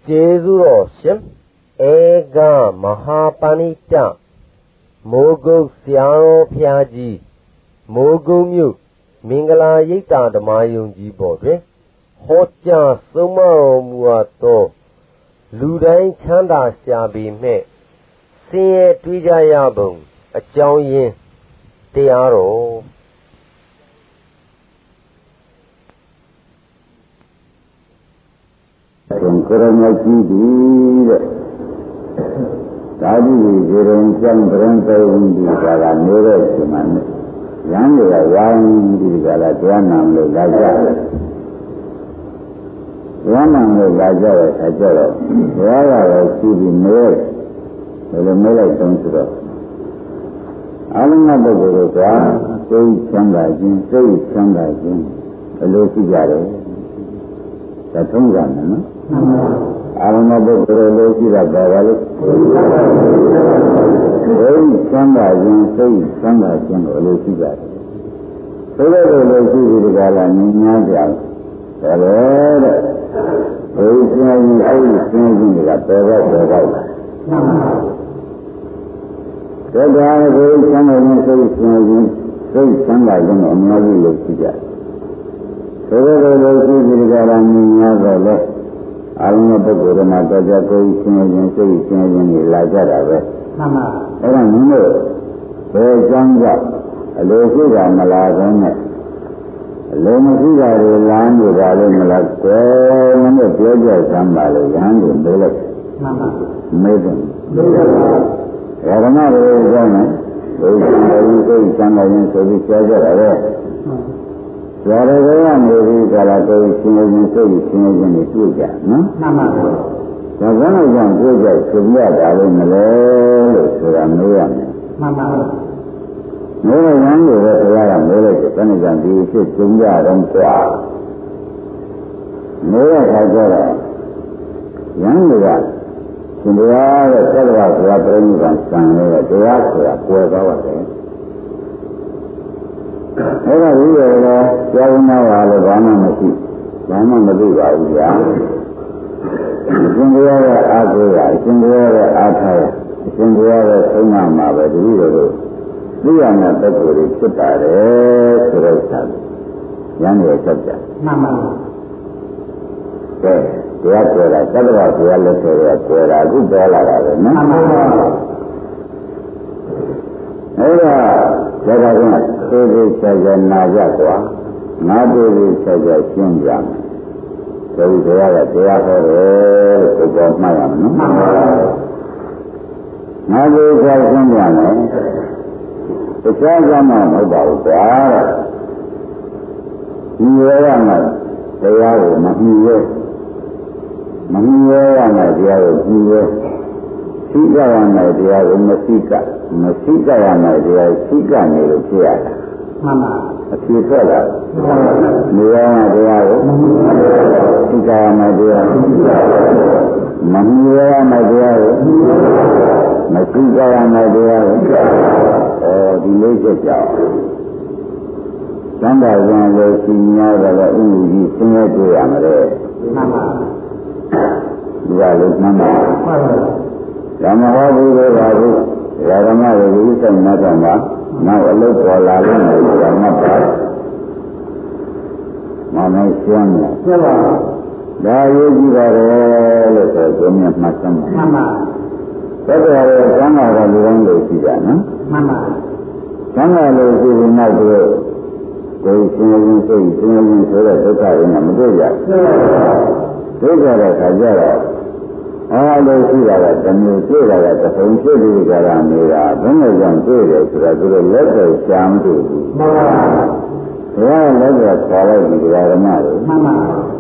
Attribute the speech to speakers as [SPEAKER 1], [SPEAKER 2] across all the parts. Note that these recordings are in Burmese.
[SPEAKER 1] ကျေးဇူးတော်ရှင်ဧကမဟာပဏိတမိုးကုတ်ဆရာတော်ဘုရားကြီးမိုးကုတ်မြို့မင်္ဂလာရိပ်သာဓမ္မယုံကြီးပေါ်တွင်ဟောကြားဆုံးမတော်မူအပ်သောလူတိုင်းချမ်းသာရှာပေမဲ့ဆင်းရဲတွေးကြရပုံအကြောင်းရင်းတရားတော်
[SPEAKER 2] ကိုရမကြီးဒီတဲ့ဒါဒီဒီရုံကျမ်းပြန်တော်ဒီကလာနေတဲ့ချိန်မှာရန်တွေကဝိုင်းဒီကလာတရားနာလို့လာကြတယ်တရားနာလို့လာကြတဲ့အခါကျတော့ဘုရားကလည်းရှိပြီးနေဘယ်လိုမဲလိုက်တုံးဆိုတော့အလုံးစုံပုဂ္ဂိုလ်တွေကစိတ်ချမ်းသာခြင်းစိတ်ချမ်းသာခြင်းဘယ်လိုရှိကြတယ်ဒါထုံးကြမယ်နော်အာရမဘုရားလိုရှိတာပါပါလို့စိတ်ချမ်းသာခြင်းစိတ်ချမ်းသာခြင်းကိုလိုရှိကြတယ်ဆိုတော့လိုရှိပြီးဒီကလာမြင်များကြတယ်တဲ့ဘုရားရှင်အဲ့ဒီဆင်းရဲခြင်းတွေကပေါ်တော့လာဒါကြောင့်ဘုရားချမ်းသာခြင်းစိတ်ချမ်းသာခြင်းစိတ်ချမ်းသာခြင်းကိုအများကြီးလိုရှိကြတယ်ဆိုတော့လိုရှိပြီးဒီကလာမြင်များတော့လေအာရုံပုဂ္ဂိုလ်မှာတော့ကြကိုယ်ရှင်ရင်စိတ်ရှင်ရင်တွေလာကြတာပဲမှန်ပါအဲ့ဒါနည်းလို့ဘယ်ကြောင့်ကြောင့်အလိုရှိတာမလာဘဲနဲ့အလိုမရှိတာတွေလမ်းနေပါလို့မလားကွယ်မနဲ့ပြောကြစမ်းပါလို့ရဟန်းတွေမေးလိုက်မှန်ပါမေးတယ်ဓမ္မတွေကြောင့်ဘုရားရှင်စိတ်ချမ်းသာရင်ဆိုပြီးပြောကြတာပဲဇာရဝကနေပြီးကြလာတော့ရှင်ရင်စိတ်ရှင်ရင်တွေတွေ့ကြနော်မှန်ပါဘူးဒါကြောင့်ကြောင့်တွေ့ကြရှင်ရတာလို့မလဲလို့ဆိုတာမေးရမယ်မှန်ပါဘူးမေးရရင်လည်းဘုရားကမေးလိုက်တယ်ဘယ်နဲ့ကြောင့်ဒီဖြစ်ကျုံကြတော့ကြွားမေးရခါကျတော့ရန်တွေကရှင်တရားတဲ့သတ္တဝါဘုရားပြိဋိဘံစံနေတဲ့တရားဆိုတာပွဲသွားပါတယ်အဲ့ဒါကြီးရောကျောင်းသားပါလို့ဘာမှမရှိဘာမှမသိပါဘူးဗျာအရှင်ဘုရားရဲ့အားကိုးရအရှင်ဘုရားရဲ့အားထားရအရှင်ဘုရားရဲ့ဆုံးမမှာပဲတတိယတို့သိရမယ့်ပုဂ္ဂိုလ်တွေဖြစ်ပါတယ်ဆိုတော့ဆက်ရန်ရဲ့ဆက်ကြမှန်ပါဘူးကဲတရားပြောတာသတ္တဝါဘုရားလက်ထဲကပြောတာအခုပြောလာတာပဲနော်မှန်ပါဘူးအဲ့ဒါဒါကသေသေးချာချာနာကြကွာငါသေသေးချာချာရှင်းပြမယ်ဆိုပြီးတရားကတရားဟောတယ်လို့ပြောမှတ်ရမယ်နော်ငါသေသေးချာရှင်းပြမယ်တခြားကမှမဟုတ်ပါဘူးကွာဒီရမှာတရားကိုမမြင်ရမမြင်ရမှာတရားကိုကြည့်ရသိကြရမယ်တရားကိုမရှိကမရှိကြရမယ်တရားရှိကနေလို့ဖြစ်ရတာမှန်ပါအဖြစ်ထွက်လာနေရမယ်တရားကိုရှိကြရမယ်တရားမမြင်ရမယ်တရားကိုမရှိကြရမယ်တရားကိုဒီလေးချက်ကြောင့်သံဃာရှင်လို့ရှင်များတယ်လည်းဥပ္ပကြီးဆင်းရဲတွေ့ရမယ်မှန်ပါဒီကလေးမှန်ပါဓမ္မဟောဒီလိုပါဘူးဓမ္မတွေဒီစိတ်နဲ့တော့မှာနောက်အလုပ်ပေါ်လာလို့ဓမ္မပါမမေရှင်းတယ်ဟုတ်ပါဒါရေးကြည့်ပါတယ်လို့ဆိုကြမြတ်မှတ်စမ်းပါမှန်ပါသက်တော်ရဲ့သံဃာကလူတိုင်းလို့ရှိတာနော်မှန်ပါသံဃာလို့ရှိရင်နောက်တော့ကိုယ်ရှင်ရင်စိတ်ရှင်ရင်ဆိုတဲ့ဒုက္ခတွေနဲ့မတွေ့ရဘူးတွေ့ကြတဲ့ခါကျတော့အားလုံးရှိတာကတမျိုးတွေ့တာကတပုံဖြစ်ပြီးကြတာနေတာဘယ်နဲ့ကြောင့်တွေ့တယ်ဆိုတာသူတို့လက်တော့ရှားမတွေ့ဘူးမှန်ပါဘုရားလက်တော့ခေါ်လိုက်ဒီဓမ္မတွေမှန်ပါ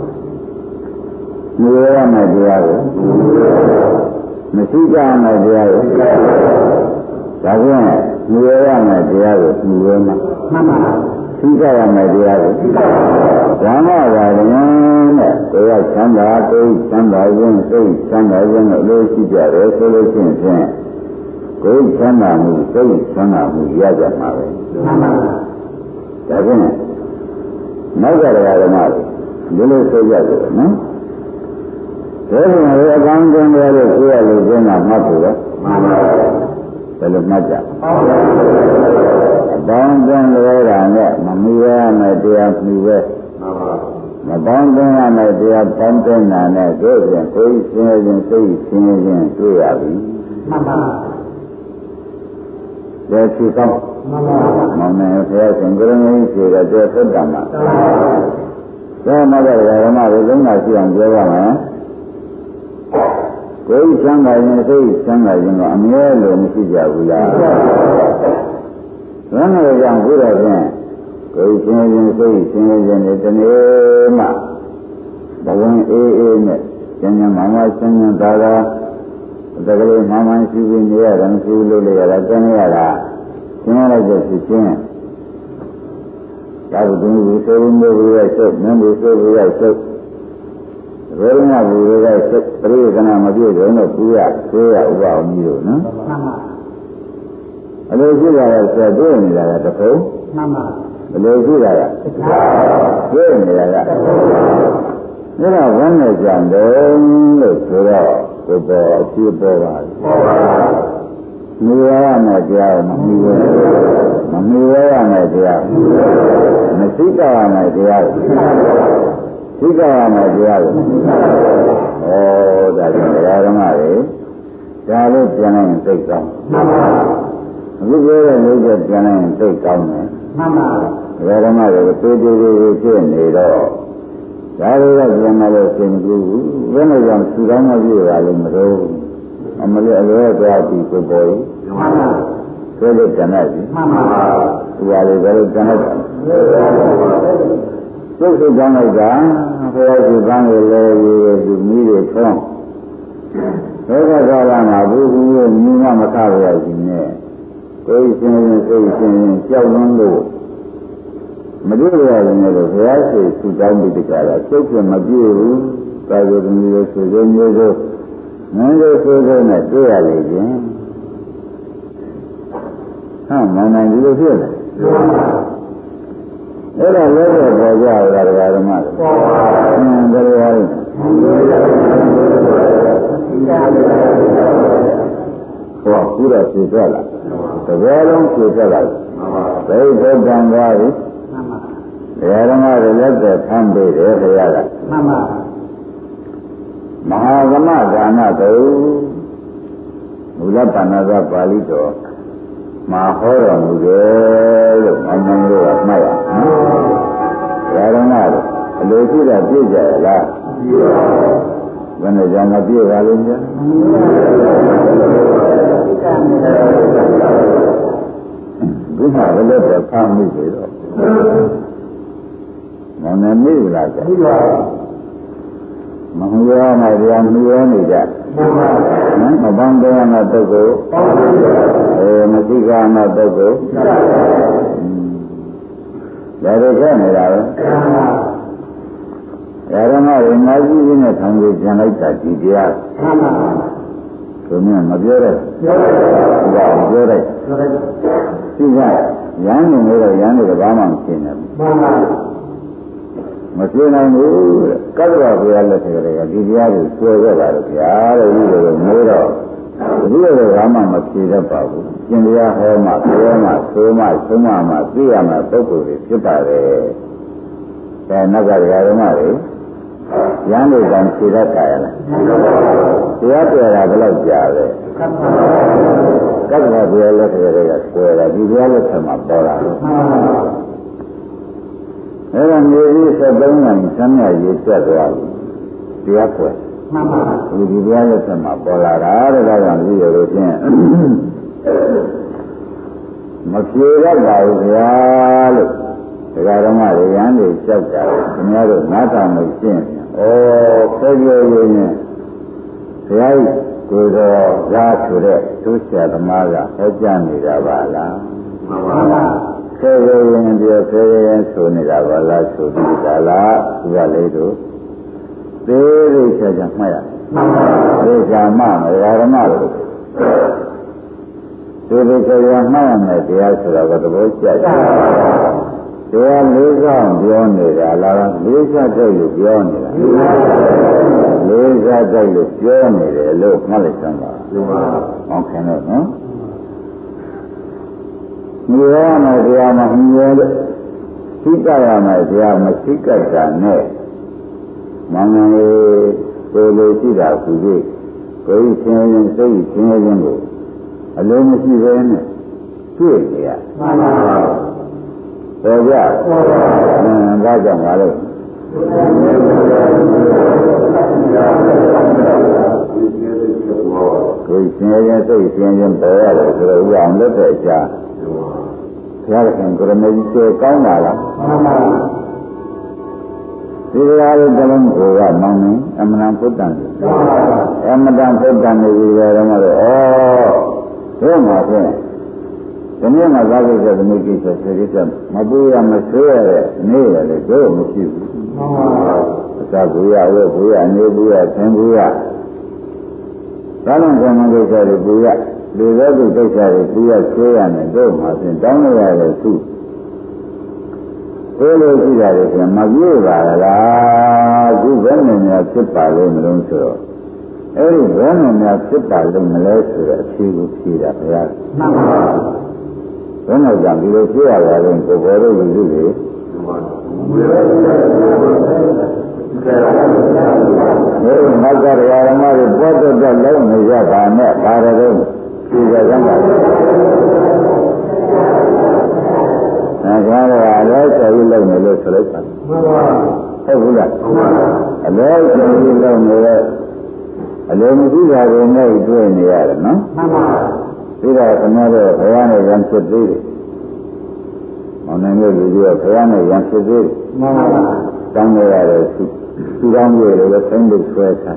[SPEAKER 2] မြင်ရမယ့်တရားကိုမရှိကြမယ့်တရားကိုဒါကြောင့်မြင်ရမယ့်တရားကိုမြင်ရမှာမှန်ပါသိကြရမယ့်တရားကိုဓမ္မပါရင်တဲ့တရားချမ်းသာကိုယ်ချမ်းသာခြင်းစိတ်ချမ်းသာခြင်းကိုလို့ရှိကြတယ်ဆိုလို့ရှိရင်ကိုယ်ချမ်းသာမှုစိတ်ချမ်းသာမှုရကြမှာပဲမှန်ပါဒါကြောင့်နောက်ကဓမ္မတွေဒီလိုဆိုကြတယ်နော်ဒီအကောင်းဆုံးတွေလို့ကိုယ်ရလို့ကျင်းတာမှတ်ဖို့ရောမှန်ပါဘူးဘယ်လိုမှတ်ကြအကောင်းဆုံးတွေကနဲ့မမီရမယ်တရားမီပဲမပေါင်းတင်ရမယ်တရားပေါင်းတင်တာနဲ့တို့ပြန်ကိုယ်ရှင်းရင်စိတ်ရှင်းရင်တွေ့ရပြီမှန်ပါတဲ့ချီကောင်းမှန်ပါမောင်နဲ့ဆရာရှင်ကိုရမင်းရှိတဲ့တဲ့သက်တမ်းမှာဒါမှလည်းဓမ္မတွေလုံးဝရှိအောင်ပြောရမယ်ကိုယ်ချမ်းသာရင်စိတ်ချမ်းသာရင်ကအမြဲလို့မရှိကြဘူးလားဘယ်နဲ့ကြောင့်ဘုရားဖြင့်ကိုယ်ချင်းချင်းစိတ်ချင်းချင်းနဲ့တနေ့မှဘဝင်အေးအေးနဲ့ကျန်ကျန်မောင်မဆင်းရဲသာသာတကယ်မောင်မရှိပြီးနေရတယ်မရှိလို့လေရတာကျန်ရတာကျန်ရတဲ့ဖြစ်ချင်းသာဝတ္ထုဝိသေဝမေဝိရဲ့ချုပ်မင်းဝိသေဝိရဲ့ချုပ်ရေရဏဝိရဲ့ချုပ်ပရိသနာမပြည့်စုံတော့ပူရဆွေးရဥပအောင်ကြီးလို့နော်မှန်ပါအလိုရှိတာကဆက်တွေ့နေတာကတခုမှန်ပါဘယ်လိုရှိတာလဲတွေ့နေတာကဒါတော့ဝမ်းနဲ့ကြံတယ်လို့ဆိုတော့ကိုယ်ပေါ်အဖြစ်ပေါ်ပါမီးရမယ်တရားမမီးရမမီးရမယ်တရားမရှိကြရမယ်တရားရှိကြရမယ်တရားဩဒါကြောင့်တရားဓမ္မတွေဒါလို့ပြန်လိုက်ရင်သိကောင်းမှန်ပါအခုပြောတဲ့လေးချက်ပြန်လိုက်ရင်သိကောင်းတယ်မှန်ပါဓမ္မတွေတေးသေးသေးဖြစ်နေတော့ဒါတွေကပြန်လာလို့ရှင်ကူဘယ်နဲ့ကြောင့်သူကောင်းမပြည့်ရလို့မလို့အမလေးအလွဲသွားပြီးကိုပေါ်ကြီးမှန်ပါဆိုလို့ကျန်တယ်မှန်ပါသူကလည်းဘယ်လိုကျန်တယ်စိတ်စိတ်ကြောင်းလိုက်တာဘုရားရှိခိုးလို့လည်းရသူမိတွေထုံးဒုက္ခကာလမှာဘုရားမြင်မှမခရရခြင်းနဲ့ကိုယ်ရှင်ရင်စိတ်ရှင်ရင်ကြောက်လွန်းလို့မတွေ့ရရင်လည်းဘုရားရှိသူတောင်းပြီးတကြတာကျုပ်ကမပြေဘူးကာယသမီးရဲ့ဆိုတဲ့မျိုးဆိုငန်းလို့ဆိုတဲ့နဲ့တွေ့ရလေခြင်းဟာမနိုင်ဒီလိုဖြစ်တယ်အဲ့ဒါလည်းပေါ်ကြတာဓမ္မတွေပေါ်ပါဘယ်လိုလဲဟောကုရဖြေထွက်လာတကယ်လုံးဖြေထွက်လာဘိဗုဒ္ဓံသွားပြီဓမ္မတွေလက်သက်ဖမ်းပေးတယ်ဘုရားကမှန်ပါမဟာသမဒါနတုမူလပါဏာသပါဠိတော်မှာဟောတော်မူတယ်လို့အမှန်လို့ကမှတ်ရနော်ဓမ္မတွေအလိုရှိတာပြည့်ကြရလားပြည့်ပါဘယ်နဲ့ကြောင့်မပြည့်ပါလိမ့်မယ်ဘုရားလည်းတော့ဖမ်းမိပြီတော့မနမိလားကြည့်ပါမဟုတ်ရမယ်ဗျာမြည်ရနေကြနော်မပန်းတဲ့နာတုတ်ကိုမရှိကနာတုတ်ကိုဒါတွေခဲ့နေတာပဲဓမ္မတွေငါးကြီးနဲ့ခံပြီးပြန်လိုက်တာဒီတရားသူများမပြောတဲ့ပြောတဲ့ဒီကရန်နေတော့ရန်နေတော့ဘာမှမဖြစ်နိုင်ဘူးမဖြစ်နိုင်ဘူးကောက်တော့ဘုရားလက်ထက်ကလေးကဒီတရားကိုဆွဲခဲ့တာလို့ဗျာတဲ့ဒီလိုမိုးတော့ဒီလိုဘာမှမဖြစ်တတ်ပါဘူးရှင်တရားဟောမှပြောမှဆိုမှဆုံးမှသိရမှပုဂ္ဂိုလ်တွေဖြစ်ပါတယ်ဒါနောက်ကဓမ္မတွေရန်လို့ကံဖြေတတ်တာရလားတရားပြောတာဘယ်လောက်ကြာလဲကတ္တဗဘုရားလက်ထက်ကလေးကဆွဲတာဒီတရားလက်ထက်မှာပေါ်လာတယ်အဲ့ဒါမျိုးကြီး73နိုင်ဆမ်းရရေးပြတ်သွားပြီတရားပွဲမှန်ပါဒီတရားလက်ဆက်မှာပေါ်လာတာတဲ့ဒါကြောင့်ဒီလိုလို့ဖြင့်မပြေတတ်ပါဘူးဗျာလို့ဒကာဓမ္မတွေရန်တွေကြောက်ကြတယ်ခင်ဗျားတို့နားထောင်လို့ရှင်းဩဖေပြောရင်းနဲ့ဘုရားကိုယ်တော်ရာဆိုတဲ့သူဆရာသမားကဟောကြားနေတာပါလားမှန်ပါဆေးရင်ပြောဆေးရင်ဆိုနေတာပါလားဆိုပြီးတာလားသူကလေးတို့သေးသေးချာချာမှတ်ရသေချာမှမရဓမ္မလို့သေးသေးချာချာမှတ်ရမယ်တရားဆိုတော့သဘောကျတယ်တရားလေးဆောင်ပြောနေတာလားလေးစားတဲ့ကိုပြောနေတာလေးစားတရားကြိုက်လို့ပြောနေတယ်လို့မှတ်လိုက်စမ်းပါဟောခင်တော့နော်မြည်ရမယ်တရားမမြည်လို့သိကြရမယ်တရားမရှိကြတာနဲ့မင်္ဂလေးကိုလိုရှိတာကူကြီးကိုယ်ချင်းရင်စိတ်ချင်းချင်းကိုအလုံးမရှိဘဲနဲ့တွေ့နေရမှန်ပါပါဘယ်ကြဒါကြောင့်ပါလို့ကိုယ်ချင်းရင်စိတ်ချင်းချင်းပေါ်ရတယ်ဆိုတော့ဥအောင်လက်တဲ့အချာဘုရားခင်ကိုရမေကြီးကျေကောင်းပါလားမှန်ပါဒီလိုအားလုံးတလုံးကိုကမောင်းနေအမှန်ဖုဒ္ဒံအမှန်ဖုဒ္ဒံနေပြီးတော့မှတော့ဘယ်မှာဖြင့်ဒီနေ့မှသာကိစ္စဒီနေ့ကိစ္စဆယ်ကိစ္စမပူရမဆွေးရတဲ့နေ့ရတယ်တော့မရှိဘူးမှန်ပါအသာဘူးရဝဲဘူးရနေဘူးရဆင်းဘူးရဘာလို့ဆံမကိစ္စတွေဘူးရလူသောသူကိစ္စတွေဘူးရဆွေးရမယ်တော့မှဖြင့်တောင်းရရတဲ့သူကိုလိုရှိတာတွေကမပြေပါလားခုဘယ်နဲ့များဖြစ်ပါလို့မလို့ဆိုတော့အဲ့ဒီဘယ်နဲ့များဖြစ်ပါလို့မလဲဆိုတော့အဖြေကိုဖြေတာဘုရားမှန်ပါဘယ်နဲ့ကြောင့်ဒီလိုဖြစ်ရတာလဲကိုဘောလို့ယူလို့လေဒီမက္ကရာဓမ္မတွေပေါ်တော့လုံးနေရတာနဲ့ဒါရတော့ဒီကစမ်းပါဒါကြတော့အလဲဆိုပြီးလုံနေလို့ဆိုလိုက်ပါဟုတ်ဘူးလားအလဲဆိုပြီးလုံနေတော့အလဲမရှိတာတွေနဲ့တွေ့နေရတယ်နော်မှန်ပါပြီးတော့ခဏတော့ဘုရားနဲ့ရံဖြစ်သေးတယ်မောင်နိုင်ရဲ့လူကြီးကဘုရားနဲ့ရံဖြစ်သေးတယ်မှန်ပါတောင်းရတဲ့သူတောင်းရတယ်လည်းသိလို့ဆွဲထား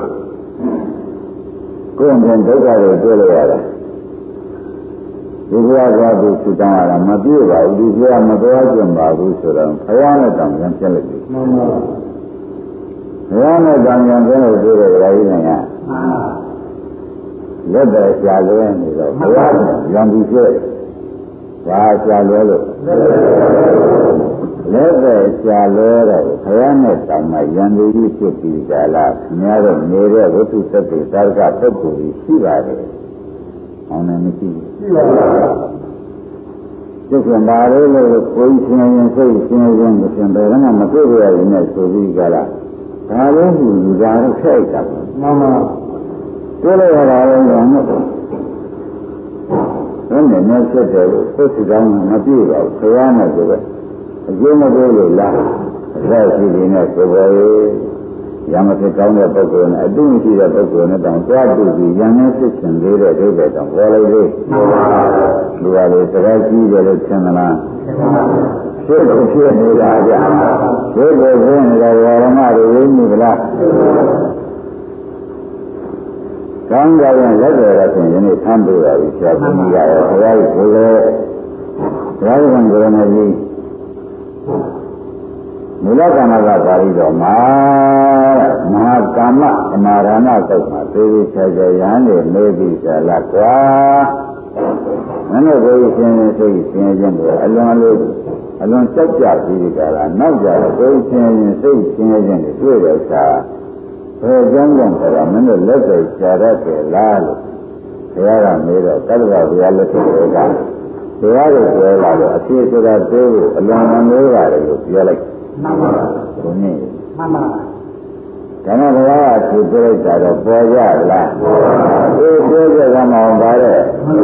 [SPEAKER 2] ကိုယ်ကဒုက္ခတွေတွေ့လို့ရတယ်ဒီဘုရားကသူတောင်းရတာမပြေပါဘူးဒီဘုရားမတော်ကြင်ပါဘူးဆိုတော့ဘုရားနဲ့တောင်းရံဖြစ်လိုက်ပြီမှန်ပါဘုရားနဲ့တောင်းရံဖြစ်လို့ဆိုတဲ့ဓာကြီးနိုင်ငံလက်တော်ရှားလွဲနေတော့ဘုရားရံပြီးဖြစ်ဘာရှားလွဲလို့လက်တော်ရှားလွဲတော့ဘုရားနဲ့တောင်းမှရံပြီးဖြစ်ပြီးကြလားများတော့နေတဲ့ဝိသုသတ္တိသာရကပုဂ္ဂိုလ်ကြီးရှိပါတယ်အောင်နေမရှိဘူးရှိပါဘူးကျုပ်ကဘာလို့လဲကိုယ်ရှင်ရင်စိတ်ရှင်ရင်မရှင်ဘယ်တော့မှမတွေ့ရရင်လည်းဆိုပြီးကြလားဒါလည်းဒီလူသားတို့ခိုက်တာမှန်ပါတွေ့ရတာလည်းတော့မဟုတ်ဘူးဘယ်နဲ့ဖြစ်တယ်ကိုယ်စီကောင်းမပြေပါဘူးဆရာနဲ့ဆိုတော့အကျိုးမပေးလို့လားအဲ့ဒီဒီနဲ့ဆိုပါရဲ့ရမဖြစ်ကောင်းတဲ့ပုဂ္ဂိုလ်နဲ့အတုမရှိတဲ့ပုဂ္ဂိုလ်နဲ့တောင်ကြွားတူပြီးရံနေဖြစ်ခြင်းသေးတဲ့ဒိဋ္ဌိတောင်ပေါ်လိုက်လေလူပါလေစကားကြီးတယ်လို့ထင်မလားဖြစ်နေတာကြဖြစ်ကိုဖြစ်နေတဲ့ဝါရမတွေရင်းနေကြလားကောင်းကြရင်လက်တော်ရဖြင့်ယနေ့သံပေးပါပြီဆရာကြီးကရောဘုရားကြီးကိုယ်လည်းဘုရားရှင်ကိုယ်နဲ့ကြီးမူလကာမကပါဠိတော်မှာမဟာကာမအနာရဏသုတ်မှာသေသေးချာချာရဟန်းတွေနေပြီးကြလားကွာမင်းတို့ကိုယ်ရှင်စိတ်ရှင်ခြင်းကိုအလွန်ကြောက်ကြပြီးကြလားနောက်ကြတော့ကိုယ်ရှင်စိတ်ရှင်ခြင်းကိုတွေ့တဲ့အခါဘယ်ကြောင့်လဲဆိုတော့မင်းတို့လက်စိတ်ရှာတတ်တယ်လားလို့ဘုရားကမေးတော့တက္ကသိုလ်ဘုရားလက်ထက်ကဘုရားကိုပြောလာတော့အဖြစ်ဆိုတာသိဖို့အလွန်မမျိုးပါတယ်လို့ပြောလိုက်မှန်ပါဘုန်းကြီးမှန်ပါဒါနဲ့ဘုရားကသူပြလိုက်တာတော့ပေါ်ကြလားပေါ်ပါဘူးပြောကြကမှအောင်ပါတဲ့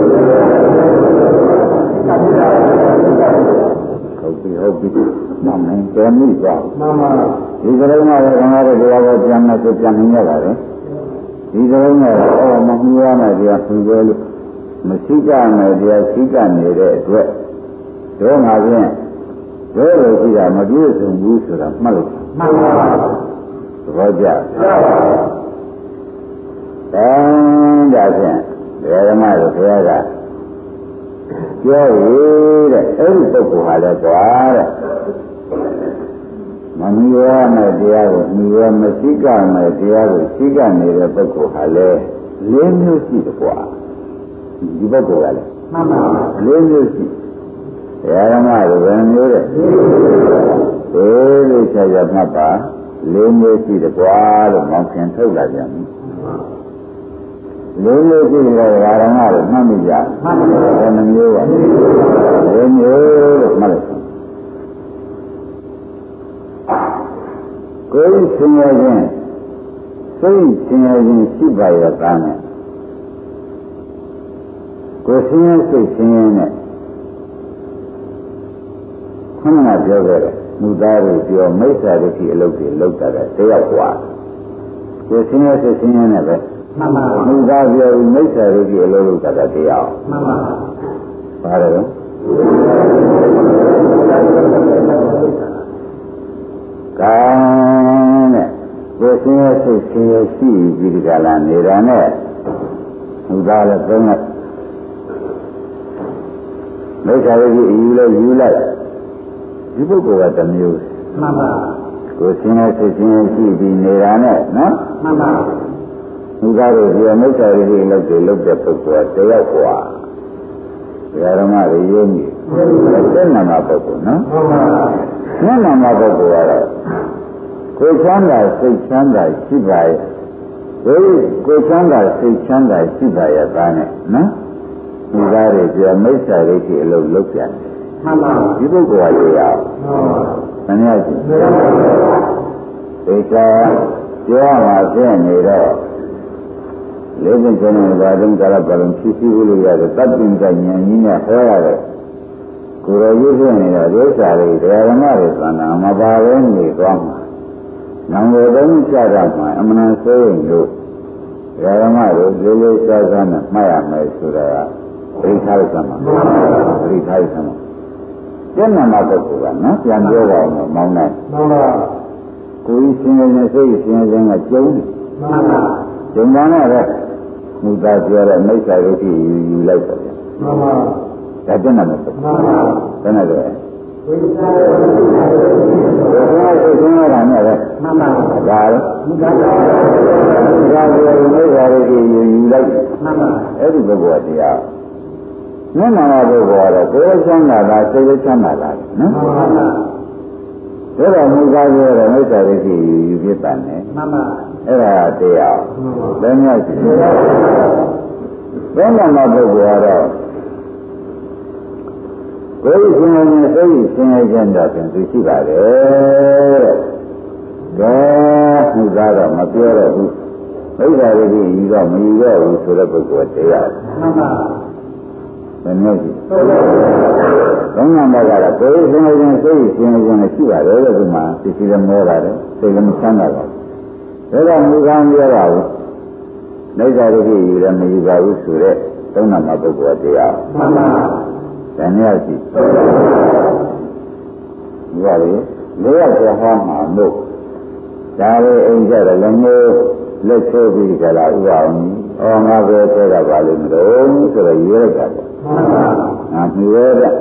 [SPEAKER 2] ဟုတ်ပြီမှန်မယ်တော်ပြီကွာမှန်ပါဒီကလေးကလည်းငါတို့ဘုရားကပြန်မယ်ဆိုပြန်နေရပါတယ်ဒီကလေးကမမှုရမယ်တရားသူပဲလို့မရှိကြမယ်တရားရှိကြနေတဲ့အတွက်တော့ငါဖြင့်ဘယ်လိုရှိတာမပြည့်စုံဘူးဆိုတာမှတ်လို့မှန်ပါပါသဘောကျဒါဖြင့်ဘယ်ဓမ္မလို့ဘုရားကပြောရတဲ့အဲ့ဒီပုဂ္ဂိုလ်ဟာလည်းကွာတဲ့မမီရမယ်တရားကိုမီရမရှိကမယ်တရားကိုရှိကနေတဲ့ပုဂ္ဂိုလ်ဟာလည်း၄မျိုးရှိတယ်ကွာဒီပုဂ္ဂိုလ်ကလည်းမှန်ပါပါ၄မျိုးရှိဓမ္မတို့ဘယ်မျိုးတဲ့ဒီလိုချာချာမှတ်ပါလေးမျိုးရှိတယ်ကွာလို့မောင်ခင်ထုတ်လာပြန်ပြီလေးမျိုးရှိတယ်ဓမ္မတို့မှတ်မိကြမှတ်ပါဘယ်နှမျိုးပါလေးမျိုးလို့မှတ်လိုက်ကိုယ်ဆင်းရဲခြင်းစိတ်ဆင်းရဲခြင်းရှိပါရဲ့သားနဲ့ကိုယ်ဆင်းရဲစိတ်ဆင်းရဲနဲ့ခဏပြောခဲ့တယ်မူသားတွေပြောမိစ္ဆာဒိဋ္ဌိအလုပ်တွေလုပ်တာတယောက်กว่าကိုယ်ဆင်းရဲစိတ်ဆင်းရဲနဲ့ပဲမှန်ပါမူသားပြောမိစ္ဆာဒိဋ္ဌိအလုပ်လုပ်တာတယောက်မှန်ပါပါတယ်ကဲနဲ့ကိုယ်ဆင်းရဲစိတ်ဆင်းရဲရှိပြီးဒီကလာနေတာနဲ့မူသားလည်းသုံးလိုက်မိစ္ဆာဒိဋ္ဌိယူလိုက်ဒီပုဂ္ဂိုလ်ကတစ်မျိုးမှန်ပါကိုယ်ဆင်းရဲစိတ်ဆင်းရဲရှိပြီးနေတာနဲ့နော်မှန်ပါဒီကားတွေဒီမိစ္ဆာဒိဋ္ဌိလုပ်တဲ့ပုဂ္ဂိုလ်ကတယောက်กว่าဓမ္မတွေရင်းကြီးတဲ့နာမပုဂ္ဂိုလ်နော်မှန်ပါနာမပုဂ္ဂိုလ်ကတော့ကိုယ်ချမ်းသာစိတ်ချမ်းသာရှိပါရဲ့ကိုယ်ချမ်းသာစိတ်ချမ်းသာရှိပါရဲ့သားနဲ့နော်ဒီကားတွေဒီမိစ္ဆာဒိဋ္ဌိအလုပ်လုပ်ပြန်မှန်ပါဒီပုဂ္ဂိုလ်ကရအောင်မှန်ပါရှိသိချာပြောမှာဖြစ်နေတော့လေးပင်ကျင်းဘာတုံးကြတော့ဘလုံးဖြည့်ဆည်းလို့ရတယ်တတ်ပင်ကဉာဏ်ကြီးနဲ့ဟောရတယ်ကိုယ်ရောရွေးနေတော့ဒုစရတွေဓမ္မတွေသံဃာမပါဘဲနေသွားမှာနောင်တော်သုံးကြတာမှာအမှန်ဆိုရင်လို့ဓမ္မတွေလေးလေးစားစားနဲ့မှတ်ရမယ်ဆိုတာကပရိသတ်ဆံမှာပရိသတ်ဆံမှာကျင့်နာပုဂ္ဂိုလ်ကနော်ပြန်ပြောပါဦးမောင်းနိုင်မှန်ပါကိုယ်ရှင်ရဲ့စိတ်ရှင်ခြင်းကကျုံတယ်မှန်ပါကျုံတာနဲ့ပဲမူသားပြောတဲ့မိစ္ဆာဒိဋ္ဌိယူလိုက်တယ်မှန်ပါဒါကျင့်နာပုဂ္ဂိုလ်မှန်ပါဘယ်နဲ့လဲဝိသရာစိတ်ရှင်ရတာနဲ့ပဲမှန်ပါဒါလေမူသားပြောတဲ့မိစ္ဆာဒိဋ္ဌိယူလိုက်မှန်ပါအဲ့ဒီပုဂ္ဂိုလ်ကတရားမျက်နှာပုဂ္ဂိုလ်ကတော့ကိုယ်ချမ်းသာတာစိတ်ချမ်းသာတာနော်မှန်ပါဒါတော့မူကားပြောတဲ့မိစ္ဆာဒိဋ္ဌိယူဖြစ်တာနဲ့မှန်ပါအဲ့ဒါတရားဘယ်မျိုးရှိလဲဘယ်နာမပုဂ္ဂိုလ်ကတော့ကိုယ်ရှင်ရဲ့စိတ်ရှင်ရဲ့ကျမ်းတော်ပြန်သူရှိပါတယ်တဲ့မူကားတော့မပြောတော့ဘူးမိစ္ဆာဒိဋ္ဌိယူတော့မယူတော့ဘူးဆိုတဲ့ပုဂ္ဂိုလ်တရားမှန်ပါဘယ်မျိုးရှိဘုံနာမကတော့ကိုယ်ရှင်ရဲ့စိတ်ရှင်ရဲ့ရှိပါတယ်တဲ့ဒီမှာသိစီလည်းမောပါတယ်စိတ်လည်းမချမ်းသာပါဘူးဒါကမူကားပြောတာဘူးမိစ္ဆာဒိဋ္ဌိယူလည်းမယူပါဘူးဆိုတဲ့သုံးနာမပုဂ္ဂိုလ်တရားမှန်ပါတဏှာရှိဒီပါလေလေးယောက်ဟောမှာမို့ဒါလေးအိမ်ကြတယ်လည်းမျိုးလက်ချိုးပြီးကြလားဥပအောင်အော်ငါပဲပြောတာပါလို့မလို့ဆိုတော့ရွေးလိုက်တာပေါ့ငါမြဲတဲ့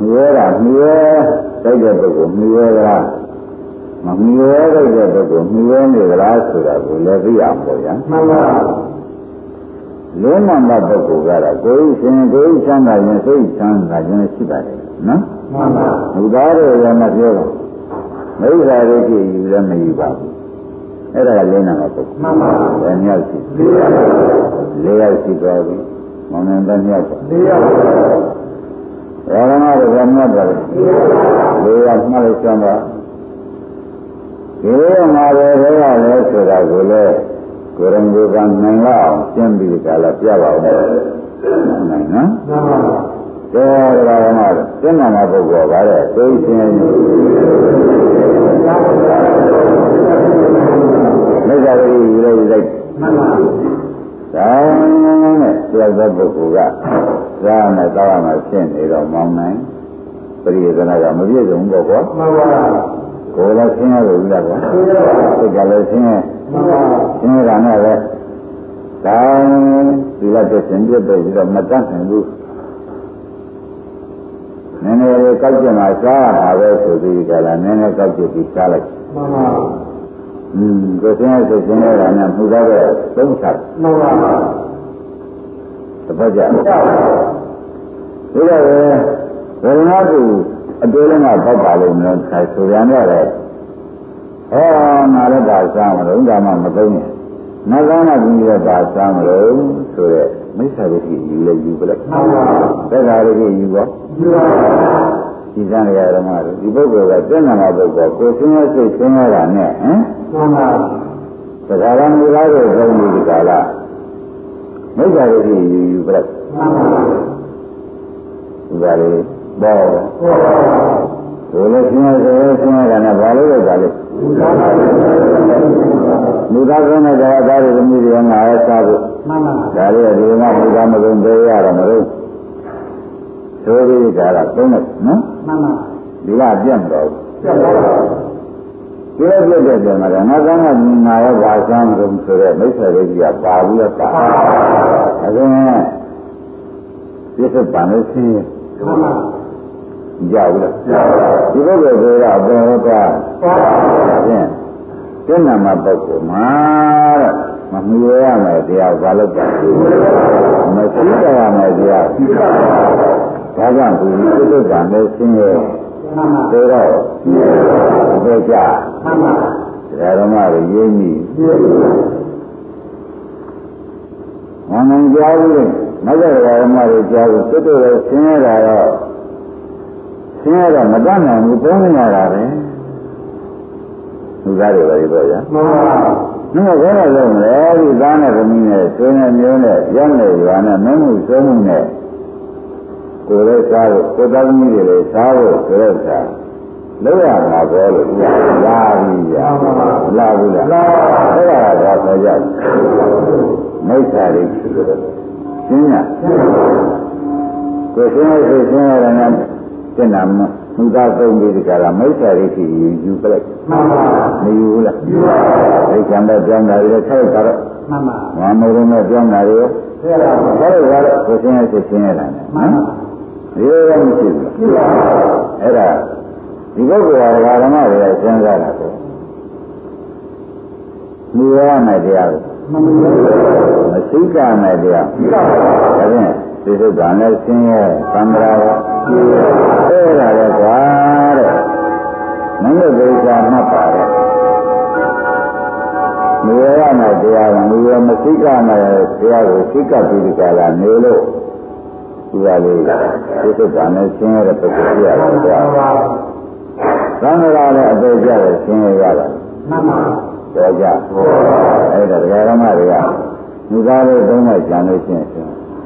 [SPEAKER 2] တိုက်တဲ့ပုဂ္ဂိုလ်မြဲတာမမြဲတဲ့ပုဂ္ဂိုလ်မြဲနေကြလားဆိုတာကိုလည်းသိအောင်ပေါ့ဗျာမှန်ပါလုံးဝမပုဂ္ဂိုလ်ကတော့ကိုယ်ရှင်ကိုယ်ချမ်းသာရင်စိတ်ချမ်းသာခြင်းရှိပါတယ်နော်မှန်ပါဘုရားတို့လည်းမပြောတော့မိစ္ဆာဒိဋ္ဌိယူလည်းမယူပါဘူးအဲ့ဒါကလင်းနာမှာပုဂ္ဂိုလ်မှန်ပါဘယ်မြောက်ရှိ၄ယောက်ရှိသွားပြီမောင်နှံတမြောက်ပါ၄ယောက်ပါရဟန်းတို့ကမြောက်ပါလေ၄ယောက်မှတ်လိုက်စမ်းပါဒီမှာပဲဘယ်ရလဲဆိုတာကိုလည်းကိုယ်ရင်ကိုယ်ကနိုင်လောက်ရှင်းပြီးကြလားပြပါဦးမယ်နိုင်နော်မှန်ပါတဲ့ဓမ္မတို့ရှင်းနာမှာပုဂ္ဂိုလ်ပါတဲ့သိရှင်မိစ္ဆာဒိဋ္ဌိယူလိုက်မှန်ပါဒါနဲ့ပြောတဲ့ပုဂ္ဂိုလ်ကသာနဲ့တောင်းမှရှင်းနေတော့မောင်းနိုင်ပရိသေနာကမပြည့်စုံတော့ကွာမှန်ပါကိုယ်လည်းရှင်းရလို့လားကွာစိတ်ကလည်းရှင်းရမှန်ပါရှင်းရတာနဲ့ပဲဒါဒီလိုတဲ့ရှင်ပြည့်ပြီးတော့မတတ်နိုင်ဘူးနည်းနည်းလေးကောက်ကျင်လာစားရတာပဲဆိုပြီးကြလားနည်းနည်းကောက်ကျင်ပြီးစားလိုက်မှန်ပါကိုယ်ရှင်းရဆိုရှင်းရတာနဲ့မှုသားတဲ့သုံးချက်မှန်ပါတပတ်ကြဒီတော့ဝေဒနာကိုအတွေ့အကြုံပေါက်ပါလိမ့်မယ်ဆိုရမ်းရတယ်ငါလည်းပါစားမလို့ဒါမှမသုံးနဲ့ငါကောင်းတာပြီးတော့ပါစားမလို့ဆိုတဲ့မိစ္ဆာဒိဋ္ဌိယူလည်းယူပလိုက်သက္ကာဒိဋ္ဌိယူပါဒီစံရဓမ္မတို့ဒီပုဂ္ဂိုလ်ကတဏ္ဍာပုဂ္ဂိုလ်ကိုယ်ဆင်းရဲစိတ်ဆင်းရဲတာနဲ့သက္ကာရမူလာတဲ့ဘုံဒီကာလမိစ္ဆာဒိဋ္ဌိယူပလိုက်ဒီပါလေဘောဘယ်လိုဆင်းရဲဆင်းရဲတာနဲ့ဘာလို့လဲကြလဲလူသားကောင်းတဲ့တရားတွေသမီးတွေငါရစားဖို့ဒါလေးကဒီမှာလူသားမကုန်သေးရတော့မလို့ဆိုပြီးကြတာသုံးလိုက်နော်ဒီကပြတ်မတော့ဒီလိုပြတ်တဲ့ပြန်မှာငါကောင်းတဲ့ငါရောဘာစားမလို့ဆိုတဲ့မိစ္ဆာဒိဋ္ဌိကပါပြီးတော့ပါအဲဒါနဲ့ပြစ္ဆုတ်ပန်လို့ရှိရင်ကြောက်လို့ဒီဘက်ကဆိုတော့ဘယ်တော့ဖြင့်ကျင့်နာမှာပုဂ္ဂိုလ်မှာတဲ့မမီရရမယ်တရားဘာလို့ပါမရှိကြရမယ်တရားဒါကြောင့်ဒီပြစ္ဆုတ်ပန်လို့ရှိရင်ဆိုတော့ဘယ်ကြဓမ္မတွေရင်းမိမမှန်ကြောက်ဘူးနောက်တဲ့ဓမ္မတွေကြောက်ဘူးတွတ်တော့ဆင်းရတာတော့ဆင်းရဲတော့မတတ်နိုင်ဘူးသုံးနေရတာပဲလူသားတွေပဲပြောရမှန်ပါဘူးဘယ်တော့လဲဒီသားနဲ့သမီးနဲ့ဆွေးနဲ့မျိုးနဲ့ရက်နဲ့ရွာနဲ့မင်းမှုသုံးမှုနဲ့ကိုယ်လည်းစားဖို့ကိုယ်သားသမီးတွေလည်းစားဖို့ဆိုတော့သာလောက်ရမှာပဲလို့လာပြီဗျာလာဘူးလားအဲ့ဒါကတော့ဆိုကြမိစ္ဆာတွေရှင်းရကိုယ်ရှင်းရရှင်းရတယ်နဲ့ကျင့်တာမူသားသုံးပြီးဒီကရာမိစ္ဆာဒိဋ္ဌိယူပလိုက်မယူဘူးလားယူပါဘူးဒီကံတော့ကြောင်းတာတွေထိုက်တာတော့မှန်ပါငါမိုးလုံးနဲ့ကြောင်းတာတွေသိရပါဘူးဒါတော့ကိုရှင်းရရှင်းရတာမှန်ပါဒီလိုမရှိဘူးရှိပါဘူးအဲ့ဒါဒီပုဂ္ဂိုလ်ကဓမ္မတွေစဉ်းစားတာပေါ့မြည်ရမယ်တရားကိုမရှိကမယ်တရားရှိပါဘူးဒါဖြင့်ဒီသုဒ္ဓံနဲ့ဆင်းရဲသံဃာရောအဲ့ဒါလည်းကွာတဲ့မင်းတို့ဒိဋ္ဌာမှတ်ပါတယ်မြည်ရမယ်တရားကမြည်ရမရှိကမယ်တရားကိုရှိကပြီးဒီကလာနေလို့ဒီပါလေဒီသုဒ္ဓံနဲ့ဆင်းရဲတဲ့ပုဂ္ဂိုလ်ရတယ်ကွာသံဃာလည်းအပေကြတယ်ဆင်းရဲရတာမှန်ပါတော့ကြအဲ့ဒါတရားဓမ္မတွေကဒီကားလေးသုံးမှကျန်လို့ရှိရင်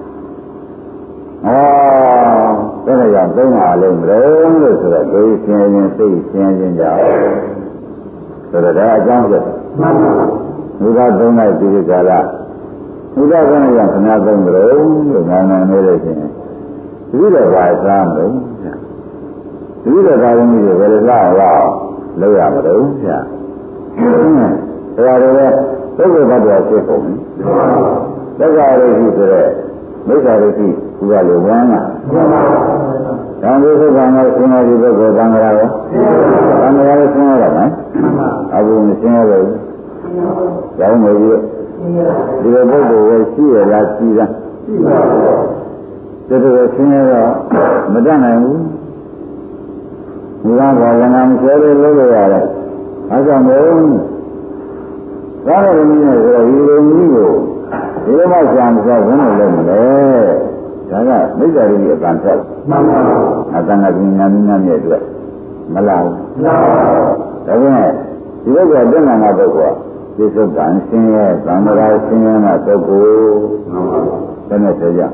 [SPEAKER 2] တဲ့ကြောင့်သုံးပါလိမ့်မလို့ဆိုတော့ဒီဆင်းရဲစိတ်ဆင်းရဲကြောင့်ဆိုတော့ဒါအကြောင်းပြမှန်ပါဘုရားသုံးလိုက်ဒီကာလဘုရားကလည်းခဏသုံးကြလို့ငါနာနေလို့ရှိရင်ဒီလိုပါစားမလို့ဒီလိုသာသမီးတွေဘယ်လိုလားလောက်ရမလို့ဗျာဒါကြတဲ့ပုဂ္ဂိုလ်ဘတ်တော်ဖြစ်ပုံသက္ကာရိရှိဆိုတဲ့မိစ္ဆာရိရှိဒီကလိုဝမ်းကသံဃာသုခမှာဆင်းရဲဒီပုဂ္ဂိုလ်သံဃာရောသံဃာလည်းဆင်းရဲတယ်နော်အခုမဆင်းရဲဘူးကျောင်းနေပြီဒီလိုပုဂ္ဂိုလ်ကိုရှိရလားရှိတာရှိပါဘူးဒါတော့ဆင်းရဲတော့မတတ်နိုင်ဘူးဒီကဘာဝနာမဆွဲလို့လုပ်ရရတယ်အဲကြောင့်မို့သာရမီးနဲ့ဆိုတော့ဒီလိုမျိုးကိုဒီလိုမှရှာမစားဘယ်လိုလုပ်မလဲဒါကမိစ္ဆာရိအတန်ဆက်မှန်ပါဘူးအတန်ကပညာမင်းများရဲ့အတွက်မလားဘူးမှန်ပါဘူးဒါပေမဲ့ဒီလိုကတဏ္ဍာငါပုဂ္ဂိုလ်ဒီသုတ်တန်ဆင်းရဲသံဃာဆင်းရဲမှာပုဂ္ဂိုလ်မှန်ပါဘူးဘယ်နဲ့ဆိုကြ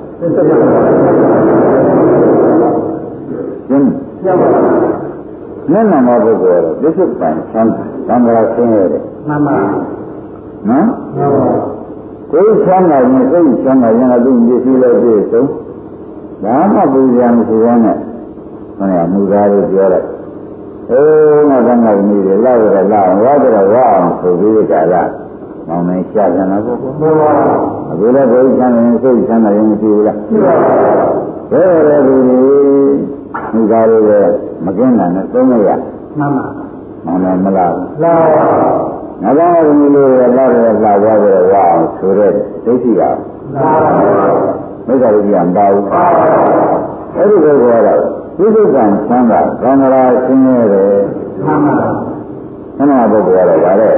[SPEAKER 2] ရှင်းပြပါမျက်နှာမှာပုဂ္ဂိုလ်ကတော့ပြစ္ဆုတ်ပံဆန်းသံဃာဆင်းရဲတယ်မှန်ပါနော်မှန်ပါကိုယ်ဆန်းနိုင်ရင်စိတ်ဆန်းနိုင်ရင်သူမျက်စိလည်းပြည့်စုံဒါမှပူဇာမရှိဘဲနဲ့ခဏမူသားလေးပြောလိုက်ငါကငါနေတယ်လာရလာဝါကြတော့ဝါအောင်ဆိုပြီးကြလားမောင်မင်းရှာကြတာပုဂ္ဂိုလ်မှန်ပါအခုလည်းကိုယ်ဆန်းနိုင်ရင်စိတ်ဆန်းနိုင်ရင်မရှိဘူးလားရှိပါဘူးဘယ်လိုလဲဒီမူသားလေးလည်းမကင်းတာနဲ့သုံးရမှန်ပါမောင်လည်းမလားလားငါကလည်းဒီလိုလာရလာဝါကြတော့ဝါအောင်ဆိုတဲ့ဒိဋ္ဌိကလားမိစ္ဆာရိယံပါဘူးအဲ့ဒီလိုကတော့ပြိဿကံချမ်းသာသံဃာဆင်းရဲတယ်မှန်ပါခဏပုဂ္ဂိုလ်ရတော့ဗါလဲ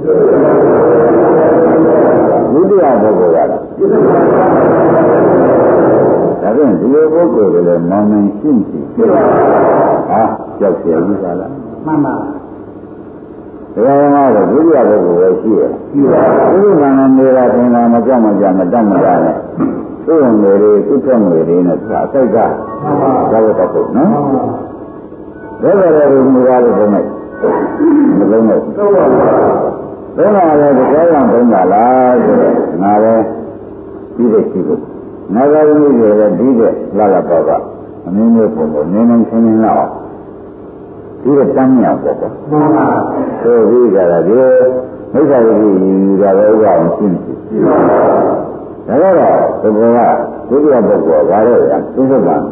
[SPEAKER 2] ဒုတိယပုဂ္ဂိုလ်ရတော့ဒါဖြင့်ဒီလိုပုဂ္ဂိုလ်ကလည်းမောင်နှံရှင်းရှိဟာကြောက်เสียကြီးပါလားမှန်ပါဒါမှမဟုတ်ဒုတိယပုဂ္ဂိုလ်ပဲရှိရရှိပါဘူးဒီကံနေတာသင်္ကာမကြောက်မကြမတတ်မကြနဲ့သူ့ဝင်တွေသူ့ထွက်ငွေတွေနဲ့သူအစိတ်ကသာဝတ္တပုနော်ဒါကြတဲ့လူမျိုးသားတွေနဲ့မလုံးနဲ့သုံးပါလည်းဒီကောင်းအောင်သုံးပါလားဆိုတော့ငါလည်းပြီးတဲ့ရှိဖို့ငါသာသမီးတွေလည်းပြီးတဲ့လာလာတော့ကအမင်းမျိုးပုံကိုနင်းနေချင်းချင်းတော့ဒီကတမ်းမြောက်ပေါ့ကွာမှန်ပါဆိုပြီးကြတာဒီမိစ္ဆာဝိသီယူတာပဲဥပအောင်ရှင်းရှိပါဒါတော့ဒီကောကဒုတိယပုဂ္ဂိုလ်ဘာလို့လဲသိသလား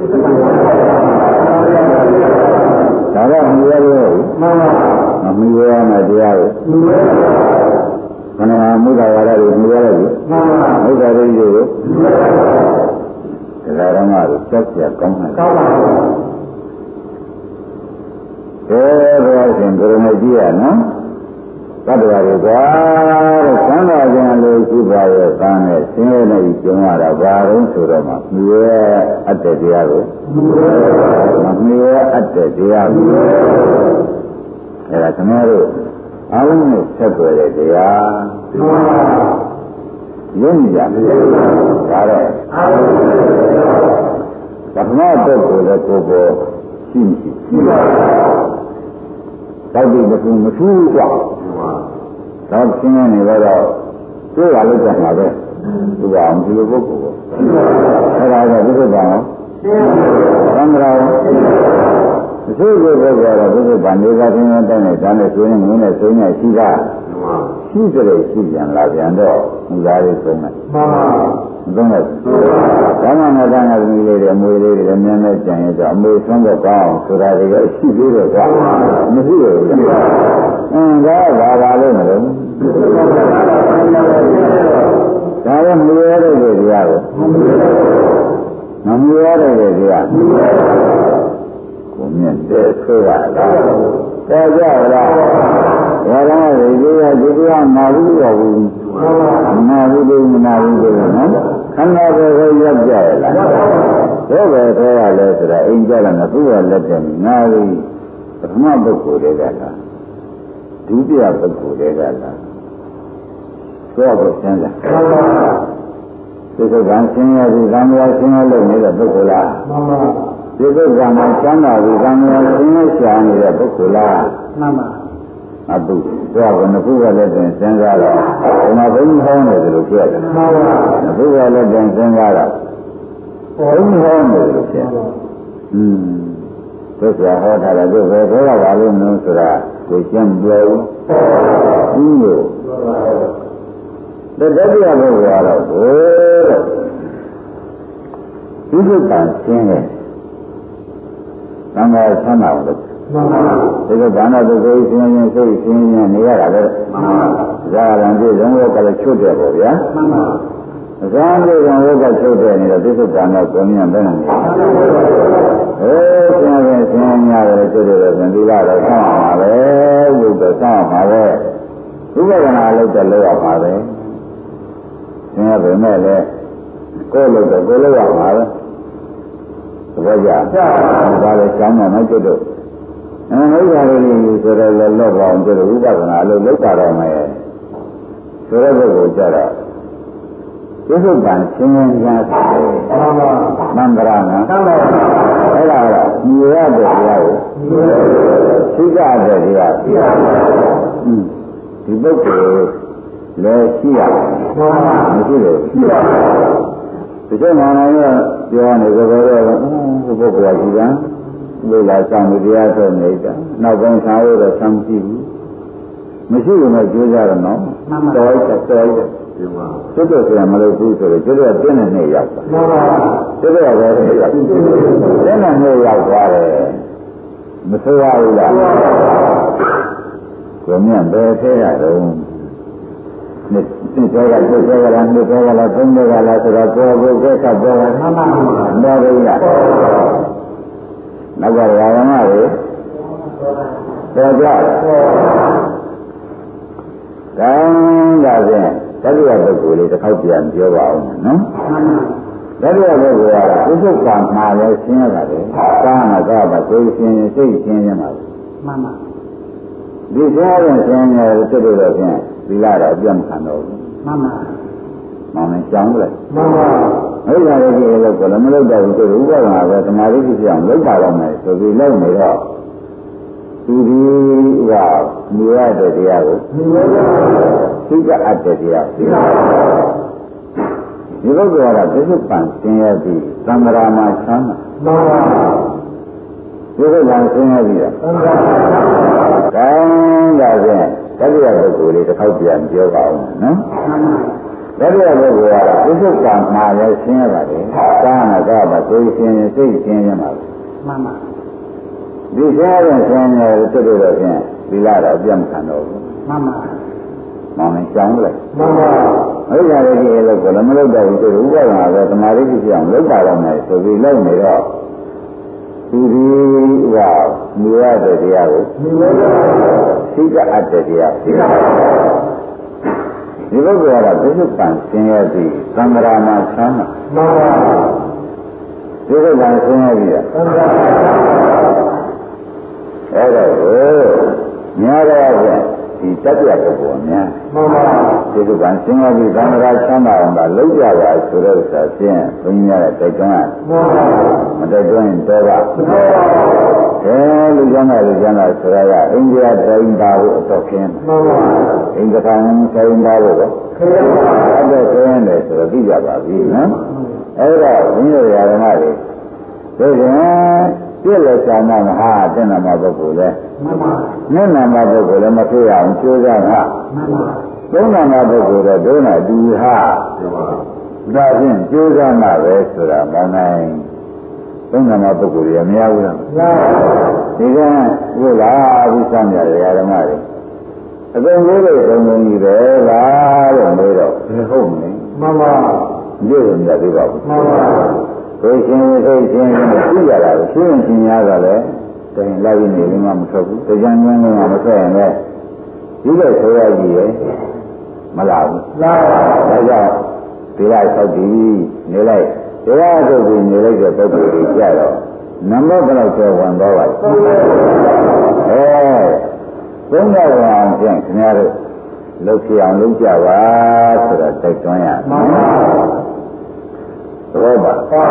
[SPEAKER 2] ဒါတော့မရဘူးမှန်ပါမမီရမယ်တရားကိုခဏမုဒ္ဒဝါဒကိုမရဘူးမှန်ပါမုဒ္ဒရိယကိုဒါရမကိုစက်ပြကောင်းတယ်ကောင်းပါဘူးဘယ်ရှင်ကိုရမကြီးရနော်သတ္တဝါတွေကတဲ့သံဃာကျင်လို့ရှိပါရဲ့သံနဲ့ဆင်းရဲနေကြုံရတာဘာလို့ဆိုတော့မှမြဲအတ္တတရားကိုမမြဲအတ္တတရားကိုအဲဒါခင်ဗျားတို့အားလုံးနဲ့ဆက်သွယ်တဲ့တရားရင်းကြတယ်ဒါတော့ပထမပုဂ္ဂိုလ်လည်းကိုယ်ပေါ်ရှိပါတောက်ပြီးမထူးกว่าတော့ရှင်းနေတော့တွေ့ရလို့ကြာမှာပဲသူကအောင်ဒီလိုပုဂ္ဂိုလ်ကိုအဲ့ဒါကဘုရားကသံဃာမရှိဘူးပုဂ္ဂိုလ်ကတော့ဘုရားနေပါခြင်းနဲ့တိုင်းနဲ့ဒါနဲ့ဆိုရင်ငင်းနဲ့ဆိုရင်ရှိတာရှိကြလို့ရှိပြန်လာပြန်တော့ဥသားလေးဆုံးတယ်မှန်ပါမသုံးတော့ဘာမှမတန်းတဲ့လူလေးတွေအမွေလေးတွေလည်းများများကြံရတော့အမွေဆုံးတော့ကောင်းဆိုတာတွေကရှိသေးတယ်ကွာမရှိဘူးဒါဘာလို့မလို့ဒါလည်းမရတဲ့တရားကိုမမရတဲ့တရားကိုမြတ်တဲ့ဆိုတာလားပေါ်ကြလားဘာလို့ဒီတရားနာဘူးရောဘူးနာဘူးလို့မနာဘူးလို့နော်ခန္ဓာကိုယ်ကိုရပ်ကြရလားဘယ်ပဲထဲရလဲဆိုတာအိမ်ကြတယ်မသူ့ရလက်တယ်နာဘူးပထမပုဂ္ဂိုလ်တွေကလားဒုတိယပုဂ္ဂိုလ်တွေကလားသောကိုဆင်းလာဒီကံဆင်းရဲဒီကံရဆင်းရဲလို့နေတဲ့ပုဂ္ဂိုလ်လားမှန်ပါဒီကံမှာချမ်းသာဒီကံရဆင်းရဲရှာနေတဲ့ပုဂ္ဂိုလ်လားမှန်ပါအတုသောကနခုကလည်းတင်စဉ်းစားတော့ဒီမှာဘုန်းဟောင်းတယ်လို့ပြောတယ်မှန်ပါနခုကလည်းတင်စဉ်းစားတော့ဘုန်းဟောင်းတယ်လို့ပြောတယ်သူကဟောထားတယ်သူပဲပြောရပါလို့မလို့ဆိုတာကိုကျမ်းပြောဘူးလို့တတိယဘုရားတော့ဘိုးဒီလိုကံရှင်းတယ်သံဃာဆန္ဒလို့မှန်ပါဒီလိုဘာနာပုဂ္ဂိုလ်ရှင်းရင်စိတ်ရှင်းရင်နေရတာပဲမှန်ပါဇာရံပြည့်စုံလို့ကလည်းချွတ်တယ်ပေါ့ဗျာမှန်ပါဇာပြည့်စုံလို့ကချွတ်တယ်နေတော့ဒီလိုကံတော့ကိုမြင်တယ်နော်ဆင်းရဲဆင်းရဲရတယ်ချွတ်တယ်ဆိုရင်ဒီလာတော့ဆောင်းအောင်ပါပဲဘုရားဆောင်းအောင်ပါပဲဥပဒနာလုပ်တယ်လို့ရပါပဲဆင်းရဲပဲမဲ့လေကိုယ်လုပ်တယ်ကိုယ်လုပ်ရပါပဲသဘောကျဒါလည်းကျောင်းမှာမကျွတ်တော့မိစ္ဆာရိယဆိုတော့လည်းလောကအောင်ကျွတ်ဥပဒနာလို့လောက်တာတော့မယ်ဆိုတဲ့ဘုကိုကြတော့ဒီစုပန်ရှင်းရှင်းကြားတယ်မန္တရာနာအဲ့ဒါတော့ညီရတဲ့တရားကိုသိကြတဲ့တရားဒီပုဂ္ဂိုလ်လည်းရှိရတယ်မရှိလို့ရှိရတယ်ဒီကျမှန်တော့ပြောနေကြတော့ဒီပုဂ္ဂိုလ်ကကြည်ကံလူလာဆောင်တရားထုတ်နေတာနောက်ပိုင်းသာရတော့ဆမ်းကြည့်ဘူးမရှိဘူးနဲ့ကြိုးကြရတော့တော်တယ်ကျွတ်တော့ဆရာမလို့ဘူးဆိုတော့ကျွတ်တော့ပြင်းနေရောက်တာကျွတ်တော့ပဲရောက်ပြင်းနေရောက်သွားတယ်မဆိုးရဘူးလားကိုမြတ်ဘယ်ထဲရတော့နှစ်ကျော်ကနှစ်ကျော်ကလားနှစ်ကျော်ကလားသုံးကျော်ကလားဆိုတော့ပေါ်ပေါ်ကဆက်ပေါ်တာမှန်ပါဘူးတော်ရည်လားနောက်ကရာဂမတွေပေါ်ကြဒါဖြင့်တတိယပုဂ္ဂိုလ်လေးတစ်ခေါက်ပြန်ပြောပါဦးနော်တတိယပုဂ္ဂိုလ်ကဥစ္စာမှာလည်းရှင်းရတာလေကာမကပါကိုယ်ရှင်းစိတ်ရှင်းရမှာမှန်ပါဒီစားရင်ရှင်းတယ်ဖြစ်လို့တော့ဖြင့်ဒီလာတော့ပြတ်မခံတော့ဘူးမှန်ပါမောင်နဲ့ကြောင်းလိုက်မှန်ပါအဲ့ဒါလေးကြီးလို့ကလည်းမလုပ်တော့ဘူးဆိုဥပဒနာပဲသမာဓိဖြစ်အောင်လုပ်ပါတော့မယ်ဆိုပြီးလုပ်နေတော့ဒီကမြင်ရတဲ့တရားကိုသိကအပ်တဲ့တရားသိပါဘူးဒီပုဂ္ဂိုလ်ကပြစ္ဆုတ်ပံဆင်းရဲပြီးသံဃာမှာချမ်းသာမှန်ပါပြစ္ဆုတ်ပံဆင်းရဲပြီးတော့သံဃာဒါဖြင့်တတိယပုဂ္ဂိုလ်လေးတစ်ခေါက်ပြန်ပြောပါဦးနော်တတိယပုဂ္ဂိုလ်ကပြစ္ဆုတ်ပံမှာလည်းဆင်းရဲပါတယ်ကာမကပါကိုယ်ရှင်းစိတ်ရှင်းရမှာမှန်ပါဒီစားရင်ဆင်းရဲဖြစ်လို့တော့ဖြင့်ဒီလာတော့ပြတ်မခံတော့ဘူးမှန်ပါမောင်နဲ့ကြောင်းလိုက်မှန်ပါအဲ့ဒါလေးကြီးလို့ကလည်းမလုပ်တော့ဘူးဆိုဥပဒနာပဲသမာဓိဖြစ်အောင်လုပ်ပါတော့မယ်ဆိုပြီးလုပ်နေတော့ဒီကမြင်ရတဲ့တရားကိုသိကအပ်တဲ့တရားသိပါဒီပုဂ္ဂိုလ်ကပြစ္ဆုတ်ပံဆင်းရဲပြီးသံဃာမှာဆမ်းတာမှန်ပါပြစ္ဆုတ်ပံဆင်းရဲပြီးသံဃာအဲ့ဒါကိုများတော့ဒီတတိယပုဂ္ဂိုလ်များမှန်ပါဒီလိုကဆင်းရဲပြီးသံဃာချမ်းသာအောင်ပါလုပ်ကြပါဆိုတဲ့ဥစ္စာဖြင့်ဘုန်းကြီးများတိုက်တွန်းရမှန်ပါမတိုက်တွန်းရင်တော့ပါလူကျမ်းသာဆိုရအိန္ဒိယတိုင်းသားကိုအတော့ခင်းမှန်ပါအိန္ဒိယတိုင်းသားကိုတော့ခင်းပါတော့ခင်းတယ်ဆိုတော့သိကြပါပြီနော်အဲ့တော့ဘုန်းကြီးရာဓမတွေဒါပြန်ပြည့်လက်ဆောင်မဟာတဏ္ဍမပုဂ္ဂိုလ်လဲမှန်ပါနည်းနာမပုဂ္ဂိုလ်လည်းမဖြစ်ရအောင်ကြိုးစားတာမှန်ပါသုံးနာမပုဂ္ဂိုလ်တော့ဒုနာဒီဟာဒါဖြင့်ကြိုးစားမှပဲဆိုတာမနိုင်သုံးနာမပုဂ္ဂိုလ်ရမရဘူးလားမှန်ပါဒီကဘုရားအဘိသံရဓမ္မတွေအကုန်လုံးလို့သုံးလုံးကြီးပဲလားလို့ပြောတော့ဟုတ်နေမှန်ပါညို့ရသေးပါဘူးမှန်ပါကိုယ်ရှင်စိတ်ရှင်သိရတာကိုရှင်းရှင်းရတာလေတိုင်လိုက်နေလည်းမထွက်ဘူးတရားဉာဏ်ကမထွက်ရင်လည်းဒီလိုဆိုရကြည့်ရဲ့မလာဘူးလာပါဒါကြောင့်ဒီလိုက်ဆောက်ပြီးနေလိုက်တရားထုတ်ပြီးနေလိုက်တဲ့ပုဂ္ဂိုလ်ကြီးကြတော့နံပါတ်ဘယ်လောက်ကျော်ဝင်သွားပါလဲသုံးရအောင်ဖြင့်ခင်ဗျားတို့လုပ်ပြအောင်လုပ်ကြပါဆိုတော့တိုက်တွန်းရမှန်ပါသဘောပါ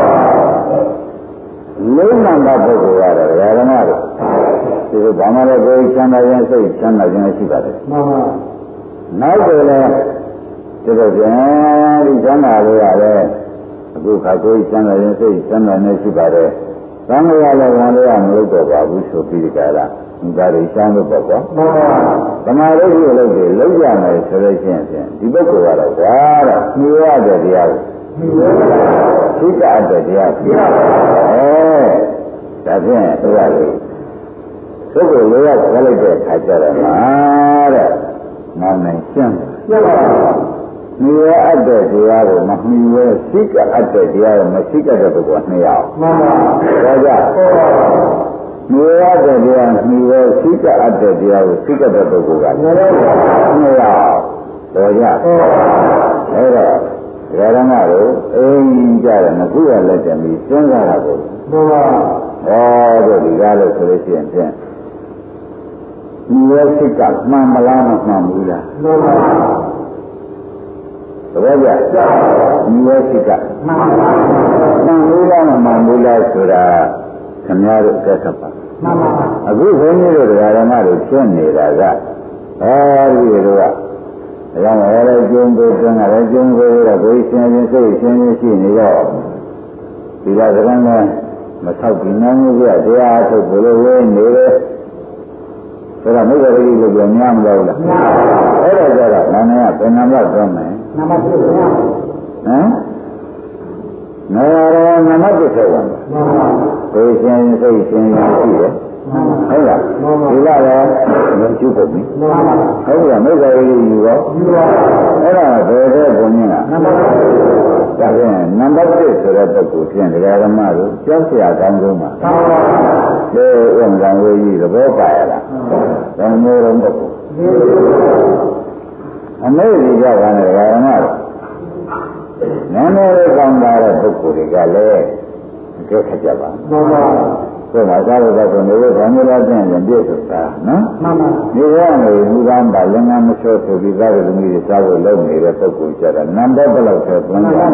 [SPEAKER 2] လုံးနံပါတ်ပုဂ္ဂိုလ်ကတော့ဓမ္မတို့ဒီလိုဘာမှလည်းကိုယ်ချမ်းသာခြင်းစိတ်ချမ်းသာခြင်းရှိပါတယ်မှန်ပါနောက်ဆိုလည်းဒီလိုပြန်ဒီချမ်းသာလို့ရတယ်အခုခါကိုယ်ချမ်းသာခြင်းစိတ်ချမ်းသာနေရှိပါတယ်သံဃာလည်းဝန်လည်းမလုပ်တော့ပါဘူးဆိုပြီးကြလားဒါတွေရှင်းလို့ပေါ့ကွာမှန်ပါသမာဓိကိုလုပ်တယ်လုပ်ရမယ်ဆိုလို့ရှိရင်ဒီပုဂ္ဂိုလ်ကတော့ဒါတော့ညှိရတဲ့တရားကိုသိတာတဲ့တရားသိပါဒါဖြင့်သူကလေသူ့ကိုလေးရောက်ခလိုက်တဲ့ခါကျတော့မှာတဲ့မောင်နိုင်ရှင်းတယ်မြည်ရအပ်တဲ့တရားကိုမမြည်ရသိကအပ်တဲ့တရားကိုမရှိကတဲ့ပုဂ္ဂိုလ်နှစ်ယောက်မှန်ပါဒါကြောင့်မြည်ရတဲ့တရားမြည်ရသိကအပ်တဲ့တရားကိုသိကတဲ့ပုဂ္ဂိုလ်ကနှစ်ယောက်တော်ကြအဲ့တော့ဓမ္မတို့အိမ်ကြတယ်မကူရလက်တယ်ပြီးစဉ်းစားတာကိုမှန်ပါတို့ဒီကားလို့ဆိုလို့ရှိရင်ဖြင့်ဒီရဲ့စိတ်ကမှန်မလားမမှန်ဘူးလားမှန်ပါသဘောကျဒီရဲ့စိတ်ကမှန်ပါမှန်ဘူးလားမမှန်ဘူးလားဆိုတာခင်ဗျားတို့အကဲခတ်ပါမှန်ပါအခုဘုန်းကြီးတို့ဓမ္မတို့ဖြစ်နေတာကအဲဒီလိုကဒါကြောင့်လည်းကျုံကိုကျုံရတယ်ကျုံကိုတော့ကိုယ်ရှင်ရှင်စိတ်ရှင်ရှင်ရှိနေတော့ဒီကစကားနဲ့မထောက်ပြီးနားမှုပြတရားထုတ်ဘလို့ဝဲနေတယ်ဆိုတော့မိဂရိလို့ပြောများမလို့လားအဲ့ဒါကြတော့နာမည်ကဘယ်နာမည်သုံးမယ်နာမည်ဖြစ်ပါဟမ်နာမည်ဖြစ်ဝင်ကိုယ်ရှင်စိတ်ရှင်ရှိတယ်ဟုတ်လားဒီလာတော့မကျုပ်ဘူးဟုတ်လားမိဂရိယူရောအဲ့ဒါဘယ်တဲ့ဘုံကြီးလားဒါဖြင့်နံပါတ်1ဆိုတဲ့ပုဂ္ဂိုလ်ဖြင့်တရားဓမ္မတို့ကြောက်เสียကောင်းဆုံးပါဒီဥက္ကံဝေကြီးသဘောပါရလားဘယ်မျိုးလုံးပုဂ္ဂိုလ်အမေရိကကလည်းဘာမှနည်းနည်းလေးကောင်းတာတဲ့ပုဂ္ဂိုလ်တွေကလည်းကြက်ခကြပါမှန်ပါဆိုတော့သာလို့ဆိုနေလို့ဘာမျိုးလဲတဲ့ပြည့်စုံတာနော်မှန်ပါဒီကနေလူကမ်းပါလည်းငါမချောဆိုပြီးသားတဲ့လူကြီးတွေစားဖို့လုပ်နေတဲ့ပုဂ္ဂိုလ်ကြတာနံပါတ်ဘယ်လောက်ဆိုသွန်းကြဟမ်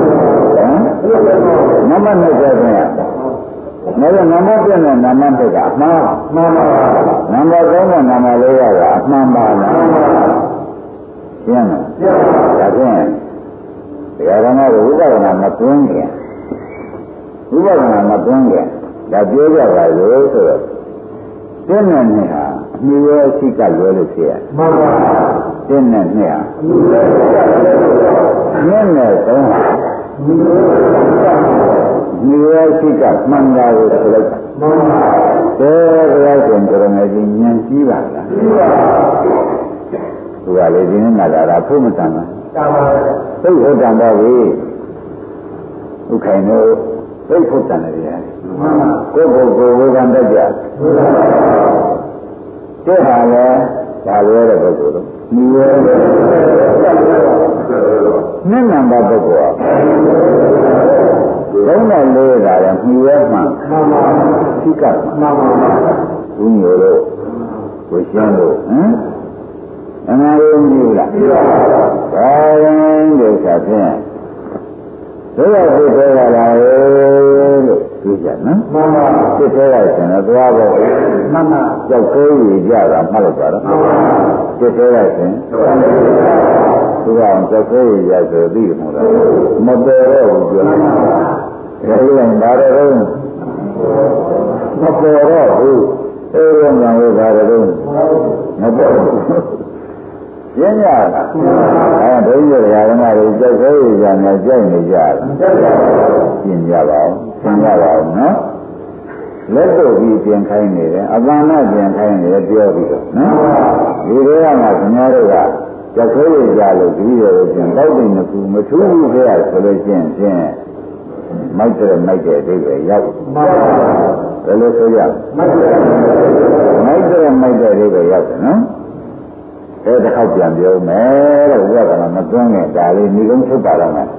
[SPEAKER 2] နံပါတ်နဲ့ဆိုရင်နံပါတ်1နဲ့နံပါတ်2ကအမှားမှန်ပါနံပါတ်3နဲ့နံပါတ်4ကအမှန်ပါလားမှန်ပါရှင်းလားရှင်းပါဒါဖြင့်တရားဓမ္မကိုဝိပဿနာမတွင်းခင်ဝိပဿနာမတွင်းခင်ဒါပြောကြပါလို့ဆိုတော့ရှင်းတဲ့နေ့ဟာအမြဲတမ်းရှိကလွယ်လို့ဖြစ်ရမှန်ပါရှင်းတဲ့နေ့ဟာအမြဲတမ်းရှင်းတဲ့သုံးဟာအမြဲတမ်းရှိကမှန်တာကိုဆိုလိုက်မှန်ပါတဲ့ဘုရားရှင်ကိုရမေကြီးဉာဏ်ကြီးပါလားကြီးပါသူကလေဒီနေ့နာတာဖို့မတန်ပါတန်ပါသိဟုတ်တန်ပါပြီဥခိုင်တို့သိဖို့တန်တယ်ဗျာကိုယ်ကိုဝေခံတတ်ကြတဲ့ဟာလဲဒါလွဲတဲ့ပုဂ္ဂိုလ်တို့ညီရဲနည်းနံပါတ်ပုဂ္ဂိုလ်ကလုံးနဲ့လေးတာလည်းညီရဲမှသိကမှန်ပါဘုညိုတို့ကိုရှင်းလို့ဟမ်အမှန်ကိုကြည့်လားကြည့်ပါပါဒါရင်ဒီစားဖြင့်ဘယ်လိုဖြစ်သေးလာလဲလို့ကြည့်ကြနော်မှန်ပါဖြစ်သေးလိုက်ရင်တော့သွားဖို့မှန်ပါကြောက်သေးရကြတာမှတ်လို့ပါတော့မှန်ပါဖြစ်သေးလိုက်ရင်သူကကြောက်သေးရကြဆိုပြီးမို့လားမပယ်တော့ဘူးပြောတယ်ဒါလည်းဒါတော့မပယ်တော့ဘူးအဲ့ဒီညာဝေဘာတော့မပယ်ဘူးရှင်းရလားအဲဒုညရဓမ္မတွေကြောက်သေးရကြနေကြိုက်နေကြလားရှင်းကြပါဦးရှင်းကြပါဦးနော်လက်တို့ပြီးပြင်ခိုင်းနေတယ်အပန္နပြင်ခိုင်းနေတယ်ပြောပြီးတော့နော်ဒီတွေကမှခင်ဗျားတို့ကကြောက်သေးရကြလို့ဒီလိုပြင်တောက်တယ်မကူမထူးဘူးခဲ့ရဆိုလို့ရှင်းမိုက်တယ်အဓိပ္ပာယ်ရောက်ဘယ်လိုဆိုရမိုက်တယ်အဓိပ္ပာယ်ရောက်တယ်နော်အဲ့တစ်ခေါက်ပြန်ပြောမယ်တဲ့ဝိပဿနာမသွင်းနဲ့ဒါလေးဒီကုန်းထုတ်ပါတော့မယ်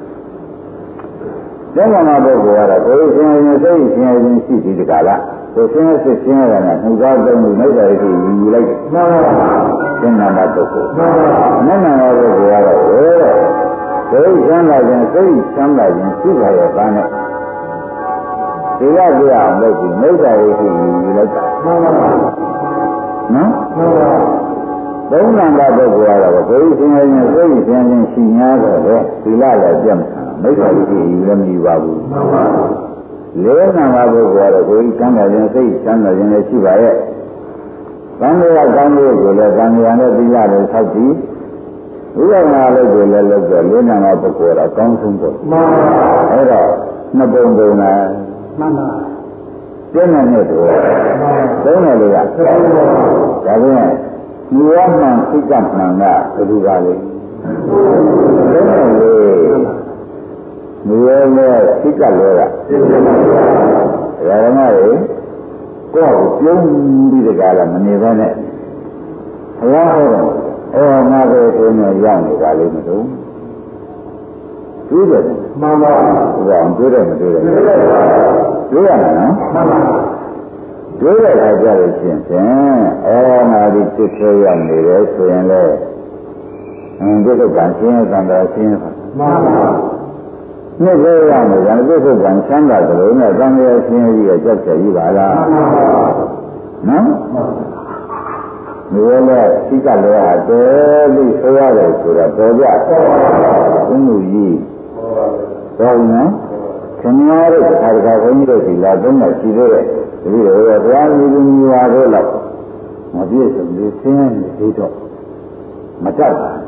[SPEAKER 2] ကျမ်းဂန်မှာပုဂ္ဂိုလ်ကတော့ကိုယ်ရှင်ရင်စိတ်ရှင်ရင်ရှိပြီးတကလားကိုယ်ရှင်ရဲ့စိတ်ရှင်ရတာနဲ့နှုတ်သားသုံးလို့လိုက်တာကိုယူလိုက်တယ်မှန်ပါပါကျမ်းဂန်မှာပုဂ္ဂိုလ်မှန်ပါပါနတ်နာပုဂ္ဂိုလ်ကတော့ကိုယ်ချမ်းသာခြင်းစိတ်ချမ်းသာခြင်းရှိပါရဲ့ဘာနဲ့ဒီကပြအောင်လုပ်ပြီးနှုတ်သားကိုယူလိုက်တာမှန်ပါပါနော်မှန်ပါသုံးနံပါတ်ပုဂ္ဂိုလ်ကတော့ဘုရားရှင်ရဲ့စိတ်ရှင်ရှင်ရှိများတော့လေသီလလည်းပြတ်မှာမိစ္ဆာရှိယူလည်းမယူပါဘူးမှန်ပါလေးနံပါတ်ပုဂ္ဂိုလ်ကတော့ဘုရားချမ်းသာခြင်းစိတ်ချမ်းသာခြင်းလည်းရှိပါရဲ့သံဃာကောင်းလို့ကိုလည်းသံဃာနဲ့သီလလည်းဆောက်ပြီးဝိပဿနာလို့ကိုလည်းလုပ်တော့လေးနံပါတ်ပုဂ္ဂိုလ်ကတော့ကောင်းဆုံးပေါ့မှန်ပါအဲ့တော့နှစ်ပုံပုံလားမှန်ပါကျင့်တဲ့တို့သုံးတယ်လို့ရဒါပြန်ဒီဝမှန်သိကမှန်ကဘယ်လိုပါလဲလုံးဝလေဒီဝနဲ့သိကလောကဓမ္မတွေကိုယ်ပြုံးပြီးတကားလားမနေဘဲနဲ့ဘုရားဟောတယ်ငါကိုအင်းနဲ့ရောက်နေတာလေးမလို့တွေ့တယ်မှန်ပါဘုရားတွေ့တယ်မတွေ့တယ်တွေ့ရလားနော်မှန်ပါတွေ့တဲ့အခါကျလို့ရှိရင်နာဒီတစ်ခဲရောက်နေတယ်ဆိုရင်လည်းဒီကုက္ကံရှင်းရတဲ့တာရှင်းပါမှန်ပါနှစ်ခဲရောက်နေတယ်ဒီကုက္ကံချမ်းသာတယ်လို့နဲ့သံဃာရှင်းရကြီးကြောက်ကြကြီးပါလားမှန်ပါနော်ဒီလိုသိကလည်းဟာတဲပြီးဆိုရတယ်ဆိုတော့တော်ကြဘုမှုကြီးတော်နော်ခင်ဗျားတို့ခါတခါဘုန်းကြီးတို့ဒီလာသုံးမှရှိသေးတယ်ဒီလိုပဲတရားမြည်မြည်ပါတော့လောက်မပြည့်စုံသေးဆင်းရဲနေတော့မတတ်ပါ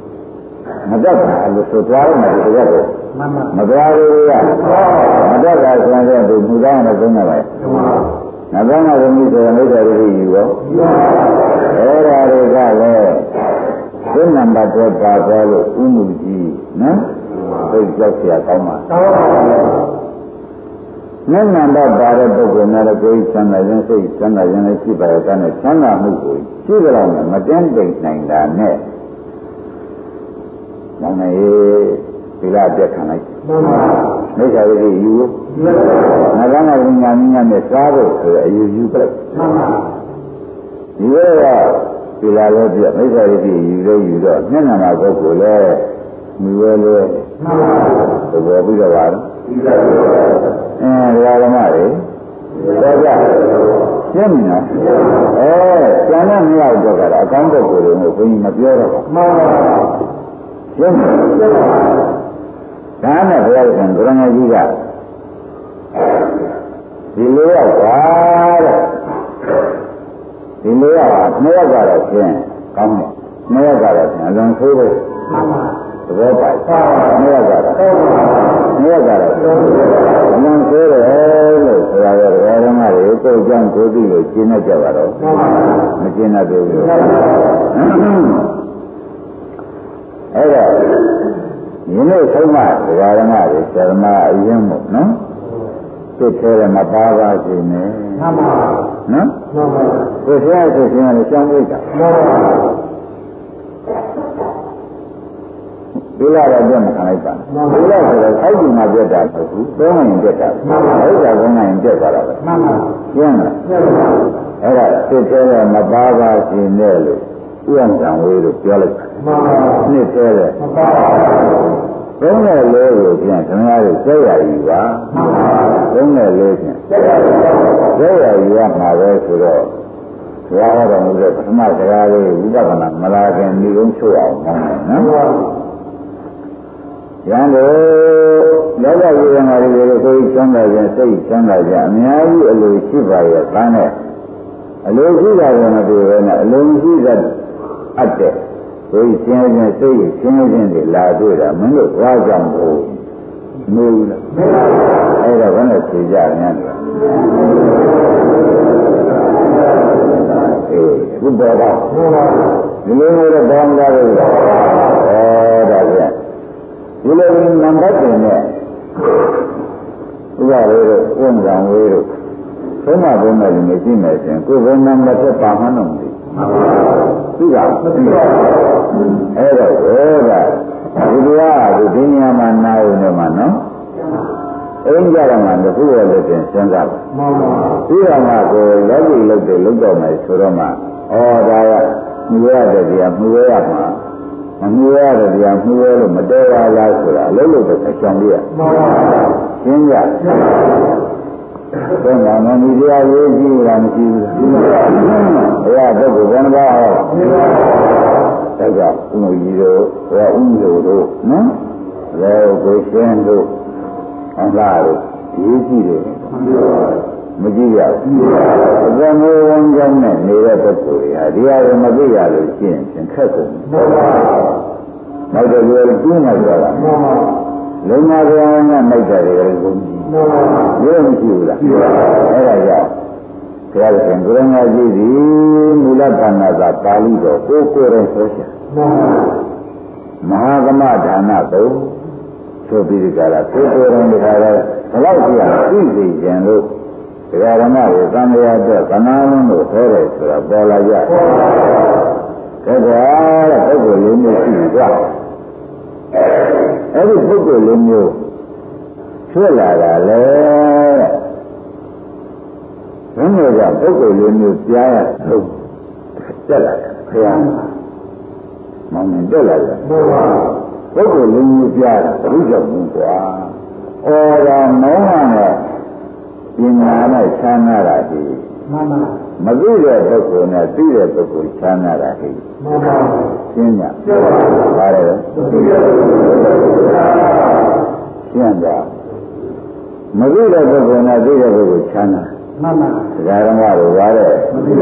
[SPEAKER 2] လို့ဆိုသွားမှဒီကတော့မသွားဘူးရမတတ်တာဆိုရင်ဒီမူသားနဲ့သုံးရပါနဗ္ဗနာသမီးဆိုရင်မိစ္ဆာရိယူရောအဲ့ဒါတွေကလည်းသင်္နံပါတ်တော့ပါသွားလို့ဥမှုကြီးနော်သိကြောက်เสียကောင်းပါမျက်နှာတော့ပါတဲ့ပုဂ္ဂိုလ်များလည်းကိုယ်ချမ်းသာခြင်းစိတ်ချမ်းသာခြင်းလည်းရှိပါရဲ့တဲ့ချမ်းသာမှုကိုရှိကြတော့မတင်းတိမ်နိုင်တာနဲ့မောင်နေဒီလားပြက်ခံလိုက်မိစ္ဆာဝိသေယူငါကမှညာညာနဲ့စားဖို့ဆိုအယူယူပြလိုက်ဒီလိုကဒီလားလည်းပြမိစ္ဆာဝိသေယူလို့ယူတော့မျက်နှာမှာပုဂ္ဂိုလ်လည်းမြွေလဲသဘောပြီးတော့ပါတော့ဓမ္မတွေတော့ကြရှင်းမလားကျန်တဲ့မြောက်တော့ကတော့အကောင်းပုဂ္ဂိုလ်တွေကိုဘုန်းကြီးမပြောတော့ဘူးမှန်ပါရှင်းမလားဒါနဲ့ဘုရားရှင်ဘုရားကြီးကဒီလိုရောက်ပါတဲ့ဒီလိုရောက်နှစ်ယောက်ကတော့ရှင်းကောင်းတယ်နှစ်ယောက်ကတော့ရှင်းအလွန်ဆိုးလို့မှန်ပါသဘောပါနှစ်ယောက်ကတော့နှစ်ယောက်ကတော့အလွန်ဆိုးတယ်လို့ဆိုရတဲ့ဓမ္မတွေကိုယ်ကြောင့်ကိုယ်သိလို့ရှင်းတတ်ကြပါတော့မရှင်းတတ်ဘူးအဲ့တော့ဒီနေ့ဆုံးမဓမ္မတွေဓမ္မအရင်မို့နော်သိသေးတယ်မပါပါစေနဲ့မှန်ပါနော်မှန်ပါသိသေးတယ်ရှင်းရတယ်ရှင်းလိုက်တာမှန်ပါဒီလာတော့ပြတ်မခံလိုက်ပါဒီလာဆိုတော့ခိုက်ဒီမှာပြတ်တာမဟုတ်ဘူးသုံးနိုင်ပြတ်တာမှန်ပါဥစ္စာသုံးနိုင်ပြတ်သွားတာပဲမှန်ပါရှင်းလားရှင်းပါအဲ့ဒါသိသေးတယ်မပါပါစေနဲ့လို့ဥယျာဉ်ကံဝေးလို့ပြောလိုက်မှန်ပါသိသေးတယ်မပါပါသုံးတဲ့လေးကိုပြန်ခင်ဗျားတို့ကျက်ရည်ပါသုံးတဲ့လေးပြန်ကျက်ရည်ရမှာပဲဆိုတော့ဘုရားဟောတော်မူတဲ့ပထမစကားလေးဝိပဿနာမလာခင်ဒီကုန်းချုပ်အောင်နော်ရန်တို့လောကကြီးရမှာတွေကိုယ်ချမ်းသာခြင်းစိတ်ချမ်းသာခြင်းအများကြီးအလိုရှိပါရဲ့ဒါနဲ့အလိုရှိတာကမတွေ့ဘဲနဲ့အလိုရှိတဲ့အပ်တဲ့ကိုယ်ရှင်းခြင်းစိတ်ရှင်းခြင်းတွေလာတွေ့တာမင်းတို့ဘာကြောင့်လို့မဟုတ်ဘူးလားအဲ့ဒါဘယ်နဲ့ဖြေကြညာဘုရားကဒီလိုမျိုးတော့ဘာမှမလုပ်ဘူးဒါပြန်ဒီလိုနံပါတ်တင်နဲ့ဥပဒေတို့ဥပဒေဝေးတို့သုံးမဘုံနဲ့မရှိမယ်ရှင်ကိုယ်ဘယ်နံပါတ်သက်ပါမှန်းတော့မသိဘူးသိတာအဲ့တော့ဟောတာဒီတရားကဒီညမှာနာရုံနဲ့မှာနော်အိမ်ကြတော့မှတစ်ခုရဲ့လက်တင်စဉ်းစားပါမှန်ပါပြီးတော့မှကိုလောကီလုပ်တယ်လုပ်တော့မယ်ဆိုတော့မှဩဒါကမြွေရတဲ့တရားမြွေရမှာမမြွေရတဲ့တရားမြွေရလို့မတော်ပါလားဆိုတာလုံးလို့တော့အချောင်လေးရမှန်ပါရှင်းကြတော့ငါမီတရားရေးကြည့်တာမရှိဘူးဘုရားပုဂ္ဂိုလ်ဘယ်နှပါဟောဒါကြောင့်ဥမ္မာကြီးတို့ဘုရားဥမ္မာတို့နော်လဲကိုရှင်းတို့အလားတို့ရေးကြည့်တယ်မကြည့်ရဘူးအကမေဝံကြောင့်နဲ့နေတဲ့ပုဂ္ဂိုလ်တွေဟာဒီဟာကိုမသိရလို့ရှင်းရင်ခက်ကုန်တယ်နောက်တော့ဒီလိုကျင်းလာကြတာလုံမာကြောင့်နဲ့မိုက်တယ်လေကုန်ပြီရုပ်မရှိဘူးလားအဲ့ဒါကြောင့်ဘုရားရှင်ကိုရမကြီးဒီမူလဘာနာသာပါဠိတော်ကိုယ်ကိုယ်ရင်ဆိုရှာမဟာကမဒါနတုဆိုပြီးကြတာကိုယ်ကိုယ်ရင်ဒီခါလဲဘလောက်ကြည့်ရသိသိကျင်လို့ဒကာဓမ္မတွေသံဃာအတွက်ကနာလုံးလို့ဟောတယ်ဆိုတာပေါ်လာကြတယ်ဒါကပုဂ္ဂိုလ်လေးမျိုးရှိကြအဲ့ဒီပုဂ္ဂိုလ်လေးမျိုးဖြစ်လာတာလေဘယ်လိုကြောင့်ပုဂ္ဂိုလ်လေးမျိုးကြားရလို့တက်လာတယ်ခရမ်းမောင်နဲ့တက်လာတယ်ပုဂ္ဂိုလ်လေးမျိုးကြားတာဘုရားဘူးကွာဩဒါမောင်းရတဲ့ပညာနဲ့ချမ်းသာတာဒီမှန်ပါမသိတဲ့ပုဂ္ဂိုလ်နဲ့သိတဲ့ပုဂ္ဂိုလ်ချမ်းသာတာဒီမှန်ပါရှင်းကြပါတယ်ရှင်းကြမသိတဲ့ပုဂ္ဂိုလ်နဲ့သိတဲ့ပုဂ္ဂိုလ်ချမ်းသာမှန်ပါဒကာဓမ္မတို့ပါတဲ့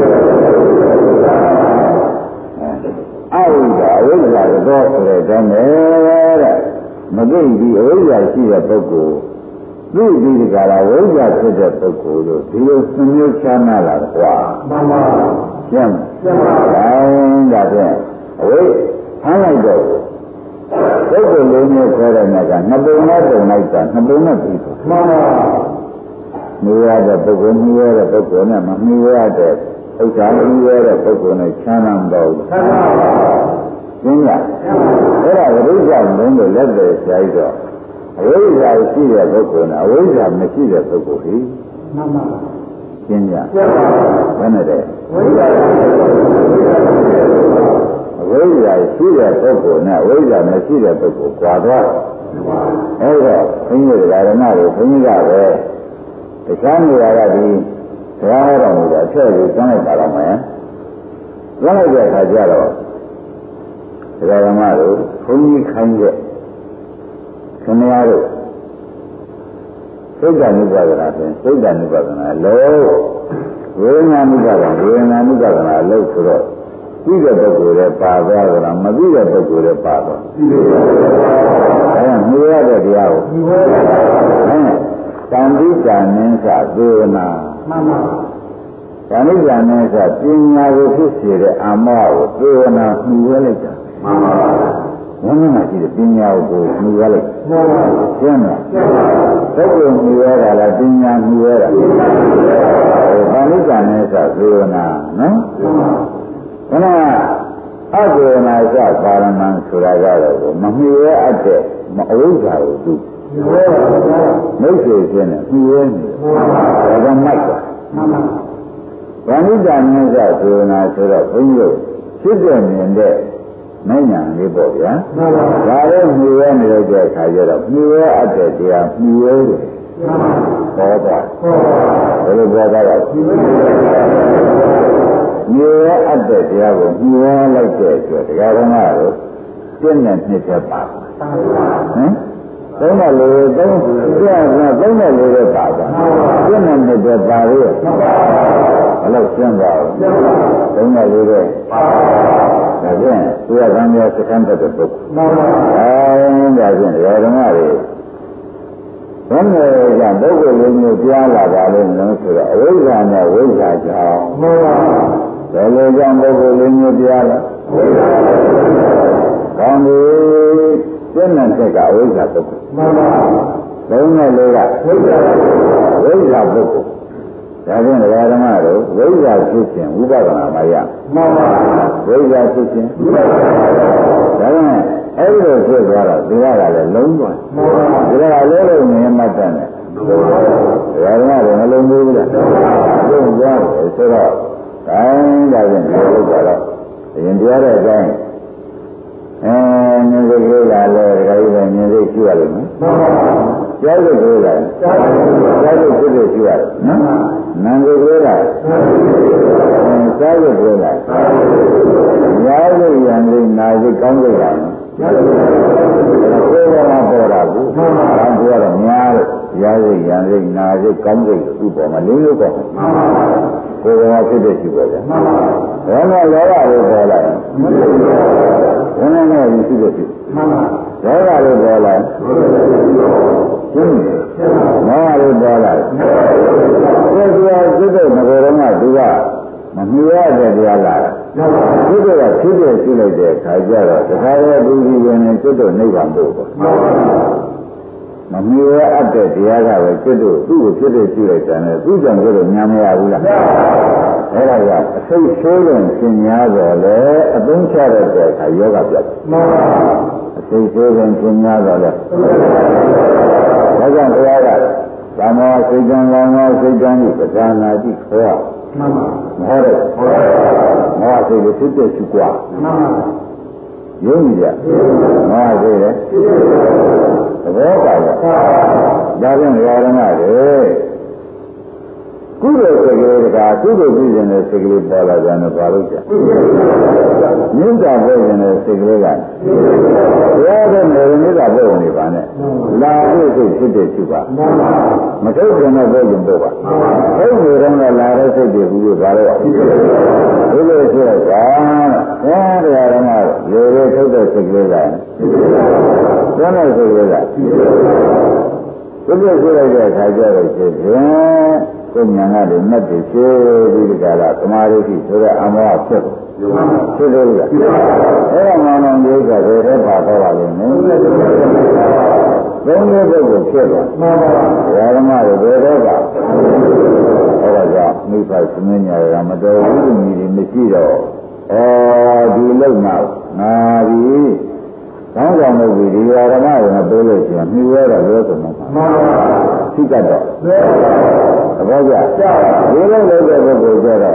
[SPEAKER 2] အဝိဇ္ဇာအဝိဇ္ဇာတော့ဆိုတဲ့တည်းတဲ့မသိပြီးအဝိဇ္ဇာရှိတဲ့ပုဂ္ဂိုလ်သိပြီးဒီကရာဝိဇ္ဇာဖြစ်တဲ့ပုဂ္ဂိုလ်တို့ဒီလိုစမျိုးချမ်းသာလာတယ်ကွာမှန်ပါရှင်းပါဒါဖြင့်အဝိဆန်းလိုက်တော့ပုဂ္ဂိုလ်လေးမျိုးခေါ်တဲ့နေ့ကနှစ်ပုံနဲ့ပုံလိုက်တာနှစ်ပုံနဲ့ပြီးတော့မှန်ပါမြင်ရတဲ့ပုဂ္ဂိုလ်မြင်ရတဲ့ပုဂ္ဂိုလ်နဲ့မမြင်ရတဲ့ဥစ္စာမြင်ရတဲ့ပုဂ္ဂိုလ်နဲ့ချမ်းသာတော့ချမ်းသာပါရှင်းလားအဲ့ဒါဝိဇ္ဇာလုံးလို့လက်တွေဆရာကြီးတော့အဝိဇ္ဇာရှိတဲ့ပုဂ္ဂိုလ်နဲ့အဝိဇ္ဇာမရှိတဲ့ပုဂ္ဂိုလ်ကြီးမှန်ပါရှင်းကြဘယ်နဲ့တဲ့အဝိဇ္ဇာရှိတဲ့ပုဂ္ဂိုလ်နဲ့အဝိဇ္ဇာမရှိတဲ့ပုဂ္ဂိုလ်ကွာသွားအဲ့တော့ဘုန်းကြီးဓမ္မတွေဘုန်းကြီးကပဲတခြားနေရာကဒီတရားဟောတော်မူတဲ့အထက်ကိုကျမ်းလိုက်ပါတော့မယ်ကျမ်းလိုက်တဲ့အခါကျတော့ဓမ္မတို့ဘုန်းကြီးခိုင်းတဲ့ခင်ဗျားတို့စိတ်ဓာတ်ဥပဒနာဖြင့်စိတ်ဓာတ်ဥပဒနာလို့ဝေဒနာဥပဒနာဝေဒနာဥပဒနာလို့ဆိုတော့ပြီးတဲ့ပုဂ္ဂိုလ်ရဲ့ပါသွားကြလားမပြီးတဲ့ပုဂ္ဂိုလ်ရဲ့ပါသွားအဲဒါမြင်ရတဲ့တရားကိုတန်တိကံနင်းစသေနာမှန်ပါတန်တိကံနင်းစပညာကိုဖြစ်စေတဲ့အာမောကိုသေနာမြင်ရလိုက်တာမှန်ပါဘယ်မှာရှိတဲ့ပညာကိုမြင်ရလိုက်မှန်ပါရှင်းလားပုဂ္ဂိုလ်မြင်ရတာလားပညာမြင်ရတာတန်တိကံနင်းစသေနာနော်ခဏအကေနာစပါရမံဆိုတာကတော့မမြင်ရအပ်တဲ့အဝိဇ္ဇာကိုသူမိတ်ဆွေချင်းနဲ့မြင်ရနေတယ်ဒါကမိုက်တာဗာဏိတဉ္စသေနာဆိုတော့ဘုန်းကြီးတို့ဖြစ်တဲ့မြင်တဲ့နိုင်ညာလေးပေါ့ဗျာဒါလည်းမြင်ရနေတဲ့အခါကျတော့မြင်ရအပ်တဲ့တရားမြင်ရတယ်ပေါ်သွားဘယ်လိုပေါ်သွားလဲမြင်ရအပ်တဲ့တရားကိုမြင်ရလိုက်တဲ့အတွက်တရားဓမ္မတို့ပြည့်နဲ့နှစ်သက်ပါဟမ်သုံးတယ်လေသုံးတယ်လေပဲပါပါပြည့်နဲ့နှစ်သက်ပါရဲ့ဘယ်လိုရှင်းပါ့သုံးတယ်လေပဲပါဒါဖြင့်သူကကံများစကံတဲ့ပုဂ္ဂိုလ်ဒါဖြင့်တရားဓမ္မတွေဘယ်လိုကပုဂ္ဂိုလ်လေးမျိုးကြားလာပါလဲလို့ဆိုတော့အဝိဇ္ဇာနဲ့ဝိဇ္ဇာကြောင့်မှန်ပါဘယ်လိုကြောင့်ပုဂ္ဂိုလ်လေးမျိုးကြားလာကောင်းပြီပြည့်နဲ့ဆက်ကအဝိဇ္ဇာပုဂ္ဂိုလ်မှန်ပါလုံးနဲ့လေးကဝိဇ္ဇာပုဂ္ဂိုလ်ဒါဖြင့်ဓမ္မတို့ဝိဇ္ဇာဖြစ်ခြင်းဝိပဿနာမရမှန်ပါဝိဇ္ဇာဖြစ်ခြင်းဝိပဿနာဒါဖြင့်အဲ့ဒီလိုဖြစ်သွားတော့ဒီကလည်းလုံးသွားဒီကလည်းလုံးနေမှတ်တယ်ဓမ္မတို့မလုံးဘူးလားလုံးသွားတယ်ဆိုတော့တိုင်းဒါဖြင့်ဒီလိုကြတော့အရင်တရားတဲ့အတိုင်းမြင်စိတ်ကလေးလာလဲတခါကြီးပဲမြင်စိတ်ရှိရလိမ့်မယ်ကြားစိတ်ကလေးလာကြားစိတ်ဖြစ်ဖြစ်ရှိရတယ်နော်နာမ်စိတ်ကလေးလာကြားစိတ်ကလေးလာညာစိတ်ရံစိတ်နာစိတ်ကောင်းစိတ်လာဘယ်လိုမှပေါ်တာဘူးဒါကတော့များလို့ကြားစိတ်ရံစိတ်နာစိတ်ကောင်းစိတ်ဥပ္ပေါ်မှာလေးလို့ပေါ့ကိုယ်ကဖြစ်ဖြစ်ရှိပါဗျာဘယ်မှာလောဘလို့ပေါ်လာဘယ်နဲ့နဲ့ရှိဖြစ်ဖြစ်လောဘလို့ပေါ်လာရှင်းမောဟလို့ပေါ်လာကိုယ်ကစိတ်တဲ့ငကိုယ်တော်ကသူကမမြင်ရတဲ့တရားလာစိတ်ကဖြစ်ဖြစ်ရှိလိုက်တဲ့ခါကျတော့တခါရဲ့ဒီဒီရင်နဲ့စိတ်တို့နိဗ္ဗာန်ပို့ပေါ့မမြင်ရအပ်တဲ့တရားကပဲစိတ်တို့သူ့ကိုဖြစ်ဖြစ်ရှိလိုက်တယ်နဲ့သူ့ကြောင့်ကျတော့ညာမရဘူးလားအဲ့ဒါကအစိတ်ဆိုးရင်ရှင်းများတော့လေအသုံးချတဲ့အခါယောဂပြတ်အစိတ်ဆိုးရင်ရှင်းများတော့လေဒါကြောင့်တရားကသမောစိတ်ကံကောင်းသောစိတ်ကံဤပဇာနာတိခေါ်မှန်ပါမဟုတ်တယ်မောဟစိတ်ကိုဖြစ်ဖြစ်ရှိกว่าမှန်ပါယုံကြည်ကြမောဟစိတ်လေသဘောပါလားဒါဖြင့်ဓမ္မတွေကုသိုလ်စိတ်ကလေးကကုသိုလ်ပြုခြင်းနဲ့စိတ်ကလေးပေါ်လာကြတယ်ပါလို့ကြာမြင့်တာပို့ခြင်းနဲ့စိတ်ကလေးကဘုရားတဲ့နေမြင့်တာပို့နေပါနဲ့လာဖို့စိတ်ဖြစ်တဲ့ရှိပါမထုတ်ခြင်းနဲ့ပို့ခြင်းပို့ပါထုတ်နေတော့လာတဲ့စိတ်တွေဘူးလို့ပါတော့ဒီလိုဆိုတော့တရားဓမ္မရေရေထုတ်တဲ့စိတ်ကလေးကကျန်တဲ့စိတ်ကလေးကဒီလိုဆိုလိုက်တဲ့အခါကျတော့ဖြစ်ခြင်းကိုဉာဏ်ကလည်းနဲ့တည်ဖြစ်ပြီးဒီကလာသမာဓိရှိဆိုတဲ့အမောဖြစ်ဖြစ်လို့ရအဲ့ဒါမှန်တယ်ဒီကဘယ်တော့ပါတော့ပါလိမ့်မယ်သုံးမျိုးပုဂ္ဂိုလ်ဖြစ်သွားမှန်ပါပါဓမ္မတွေဘယ်တော့ပါအဲ့ဒါကြောင့်မိဘသမင်းညာကမတော်ဘူးညီတွေမရှိတော့ဒီလုံမှာငါဒီကောင်းဆောင်လုပ်ပြီးဒီဓမ္မတွေမပေးလို့ရှိရင်မြှွေးတော့ပြောကုန်မှာသိတတ်တော့သဘောကျဒီလိုလုပ်တဲ့ပုဂ္ဂိုလ်ကျတော့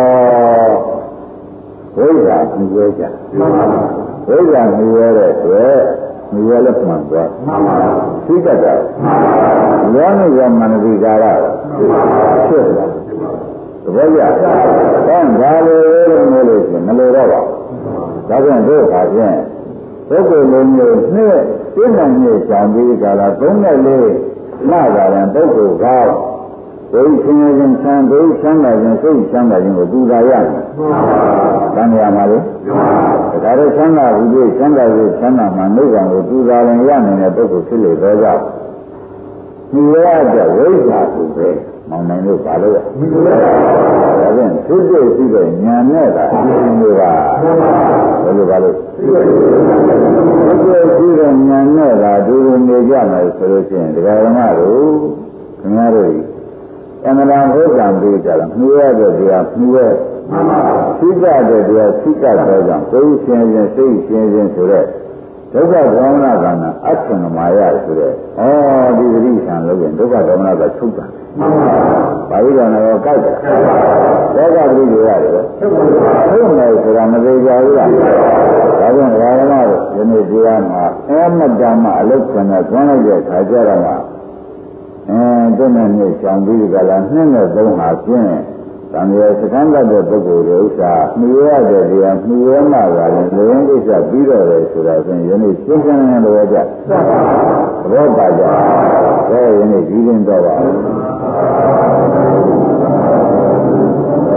[SPEAKER 2] ဝိဇ္ဇာမြှွေးကြဝိဇ္ဇာမြှွေးတဲ့အတွက်မြှွေးလည်းမှန်သွားသိတတ်တော့လောနိကမနတိကာရဖြစ်လာသဘောကျတော့ဒါလိုလို့ရှိရင်မလိုတော့ပါဒါကြောင့်တို့ခါချင်းပုဂ္ဂိုလ်လုံးမျိုးနဲ့ပြည့်နိုင်ရဲ့ကြောင့်ဒီကလာ3နဲ့4လာကြတဲ့ပုဂ္ဂိုလ်ကောင်းဒိဋ္ဌိရှင်ခြင်းဆံဒိဋ္ဌိဆံတာခြင်းစိတ်ဆံတာခြင်းကိုသူသာရမယ်။တန်မြာမှာလေ။ဒါကြတဲ့ဆံတာဝိသေဆံတာကိုဆံတာမှာနိဗ္ဗာန်ကိုသူသာရင်ရနိုင်တဲ့ပုဂ္ဂိုလ်ဖြစ်လေတော့ကြောင့်ဒီရတဲ့ဝိဇ္ဇာကိုပဲမောင်နိုင်လို့ပါလို့ရ။ဒါဖြင့်ဖြစ်ဖြစ်ရှိတဲ့ဉာဏ်နဲ့သာအင်းမျိုးပါဘယ်လိုပါလို့ဖြစ်ဖြစ်ရှိတဲ့ဉာဏ်နဲ့သာဒီလိုနေကြမယ်ဆိုလို့ရှိရင်တရားဓမ္မတို့ခင်ဗျားတို့အမှန်တရားဟုတ်ကံပေးကြလားမြှွေးရတဲ့တရားမြှွေးသိကြတဲ့တရားသိကြတော့ကြောင့်ကိုယ်ရှင်ရှင်စိတ်ရှင်ရှင်ဆိုတဲ့ဒုက္ခဒေါမနကံအထင်မာရဆိုတဲ့ဒီသတိဆံလို့ရင်ဒုက္ခဒေါမနကချုပ်တာပါဠိတော်ကတော့ကြိုက်တယ်ဒေါသပရိဒေရတယ်ဟုတ်မယ်ဆိုတာမသေးကြဘူးလားဒါကြောင့်ဓမ္မတို့ဒီနေ့တရားမှာအမတ္တမအလုတ်ခံနဲ့သွန်းလိုက်တဲ့ခါကြတော့မှတွန်းနဲ့မြေဆောင်ပြီးကြလား2နဲ့3ဟာကျင်းတန်ရစကံတတ်တဲ့ပုဂ္ဂိုလ်တွေဥစ္စာမြှွေရတဲ့တရားမြှွေရမှသာလည်းလူရင်းကိစ္စပြီးတော့တယ်ဆိုတာဖြင့်ယနေ့ရှင်းရှင်းလင်းလင်းတော့ကြသဘောပါကြယနေ့ကြီးရင်းတော့ပါ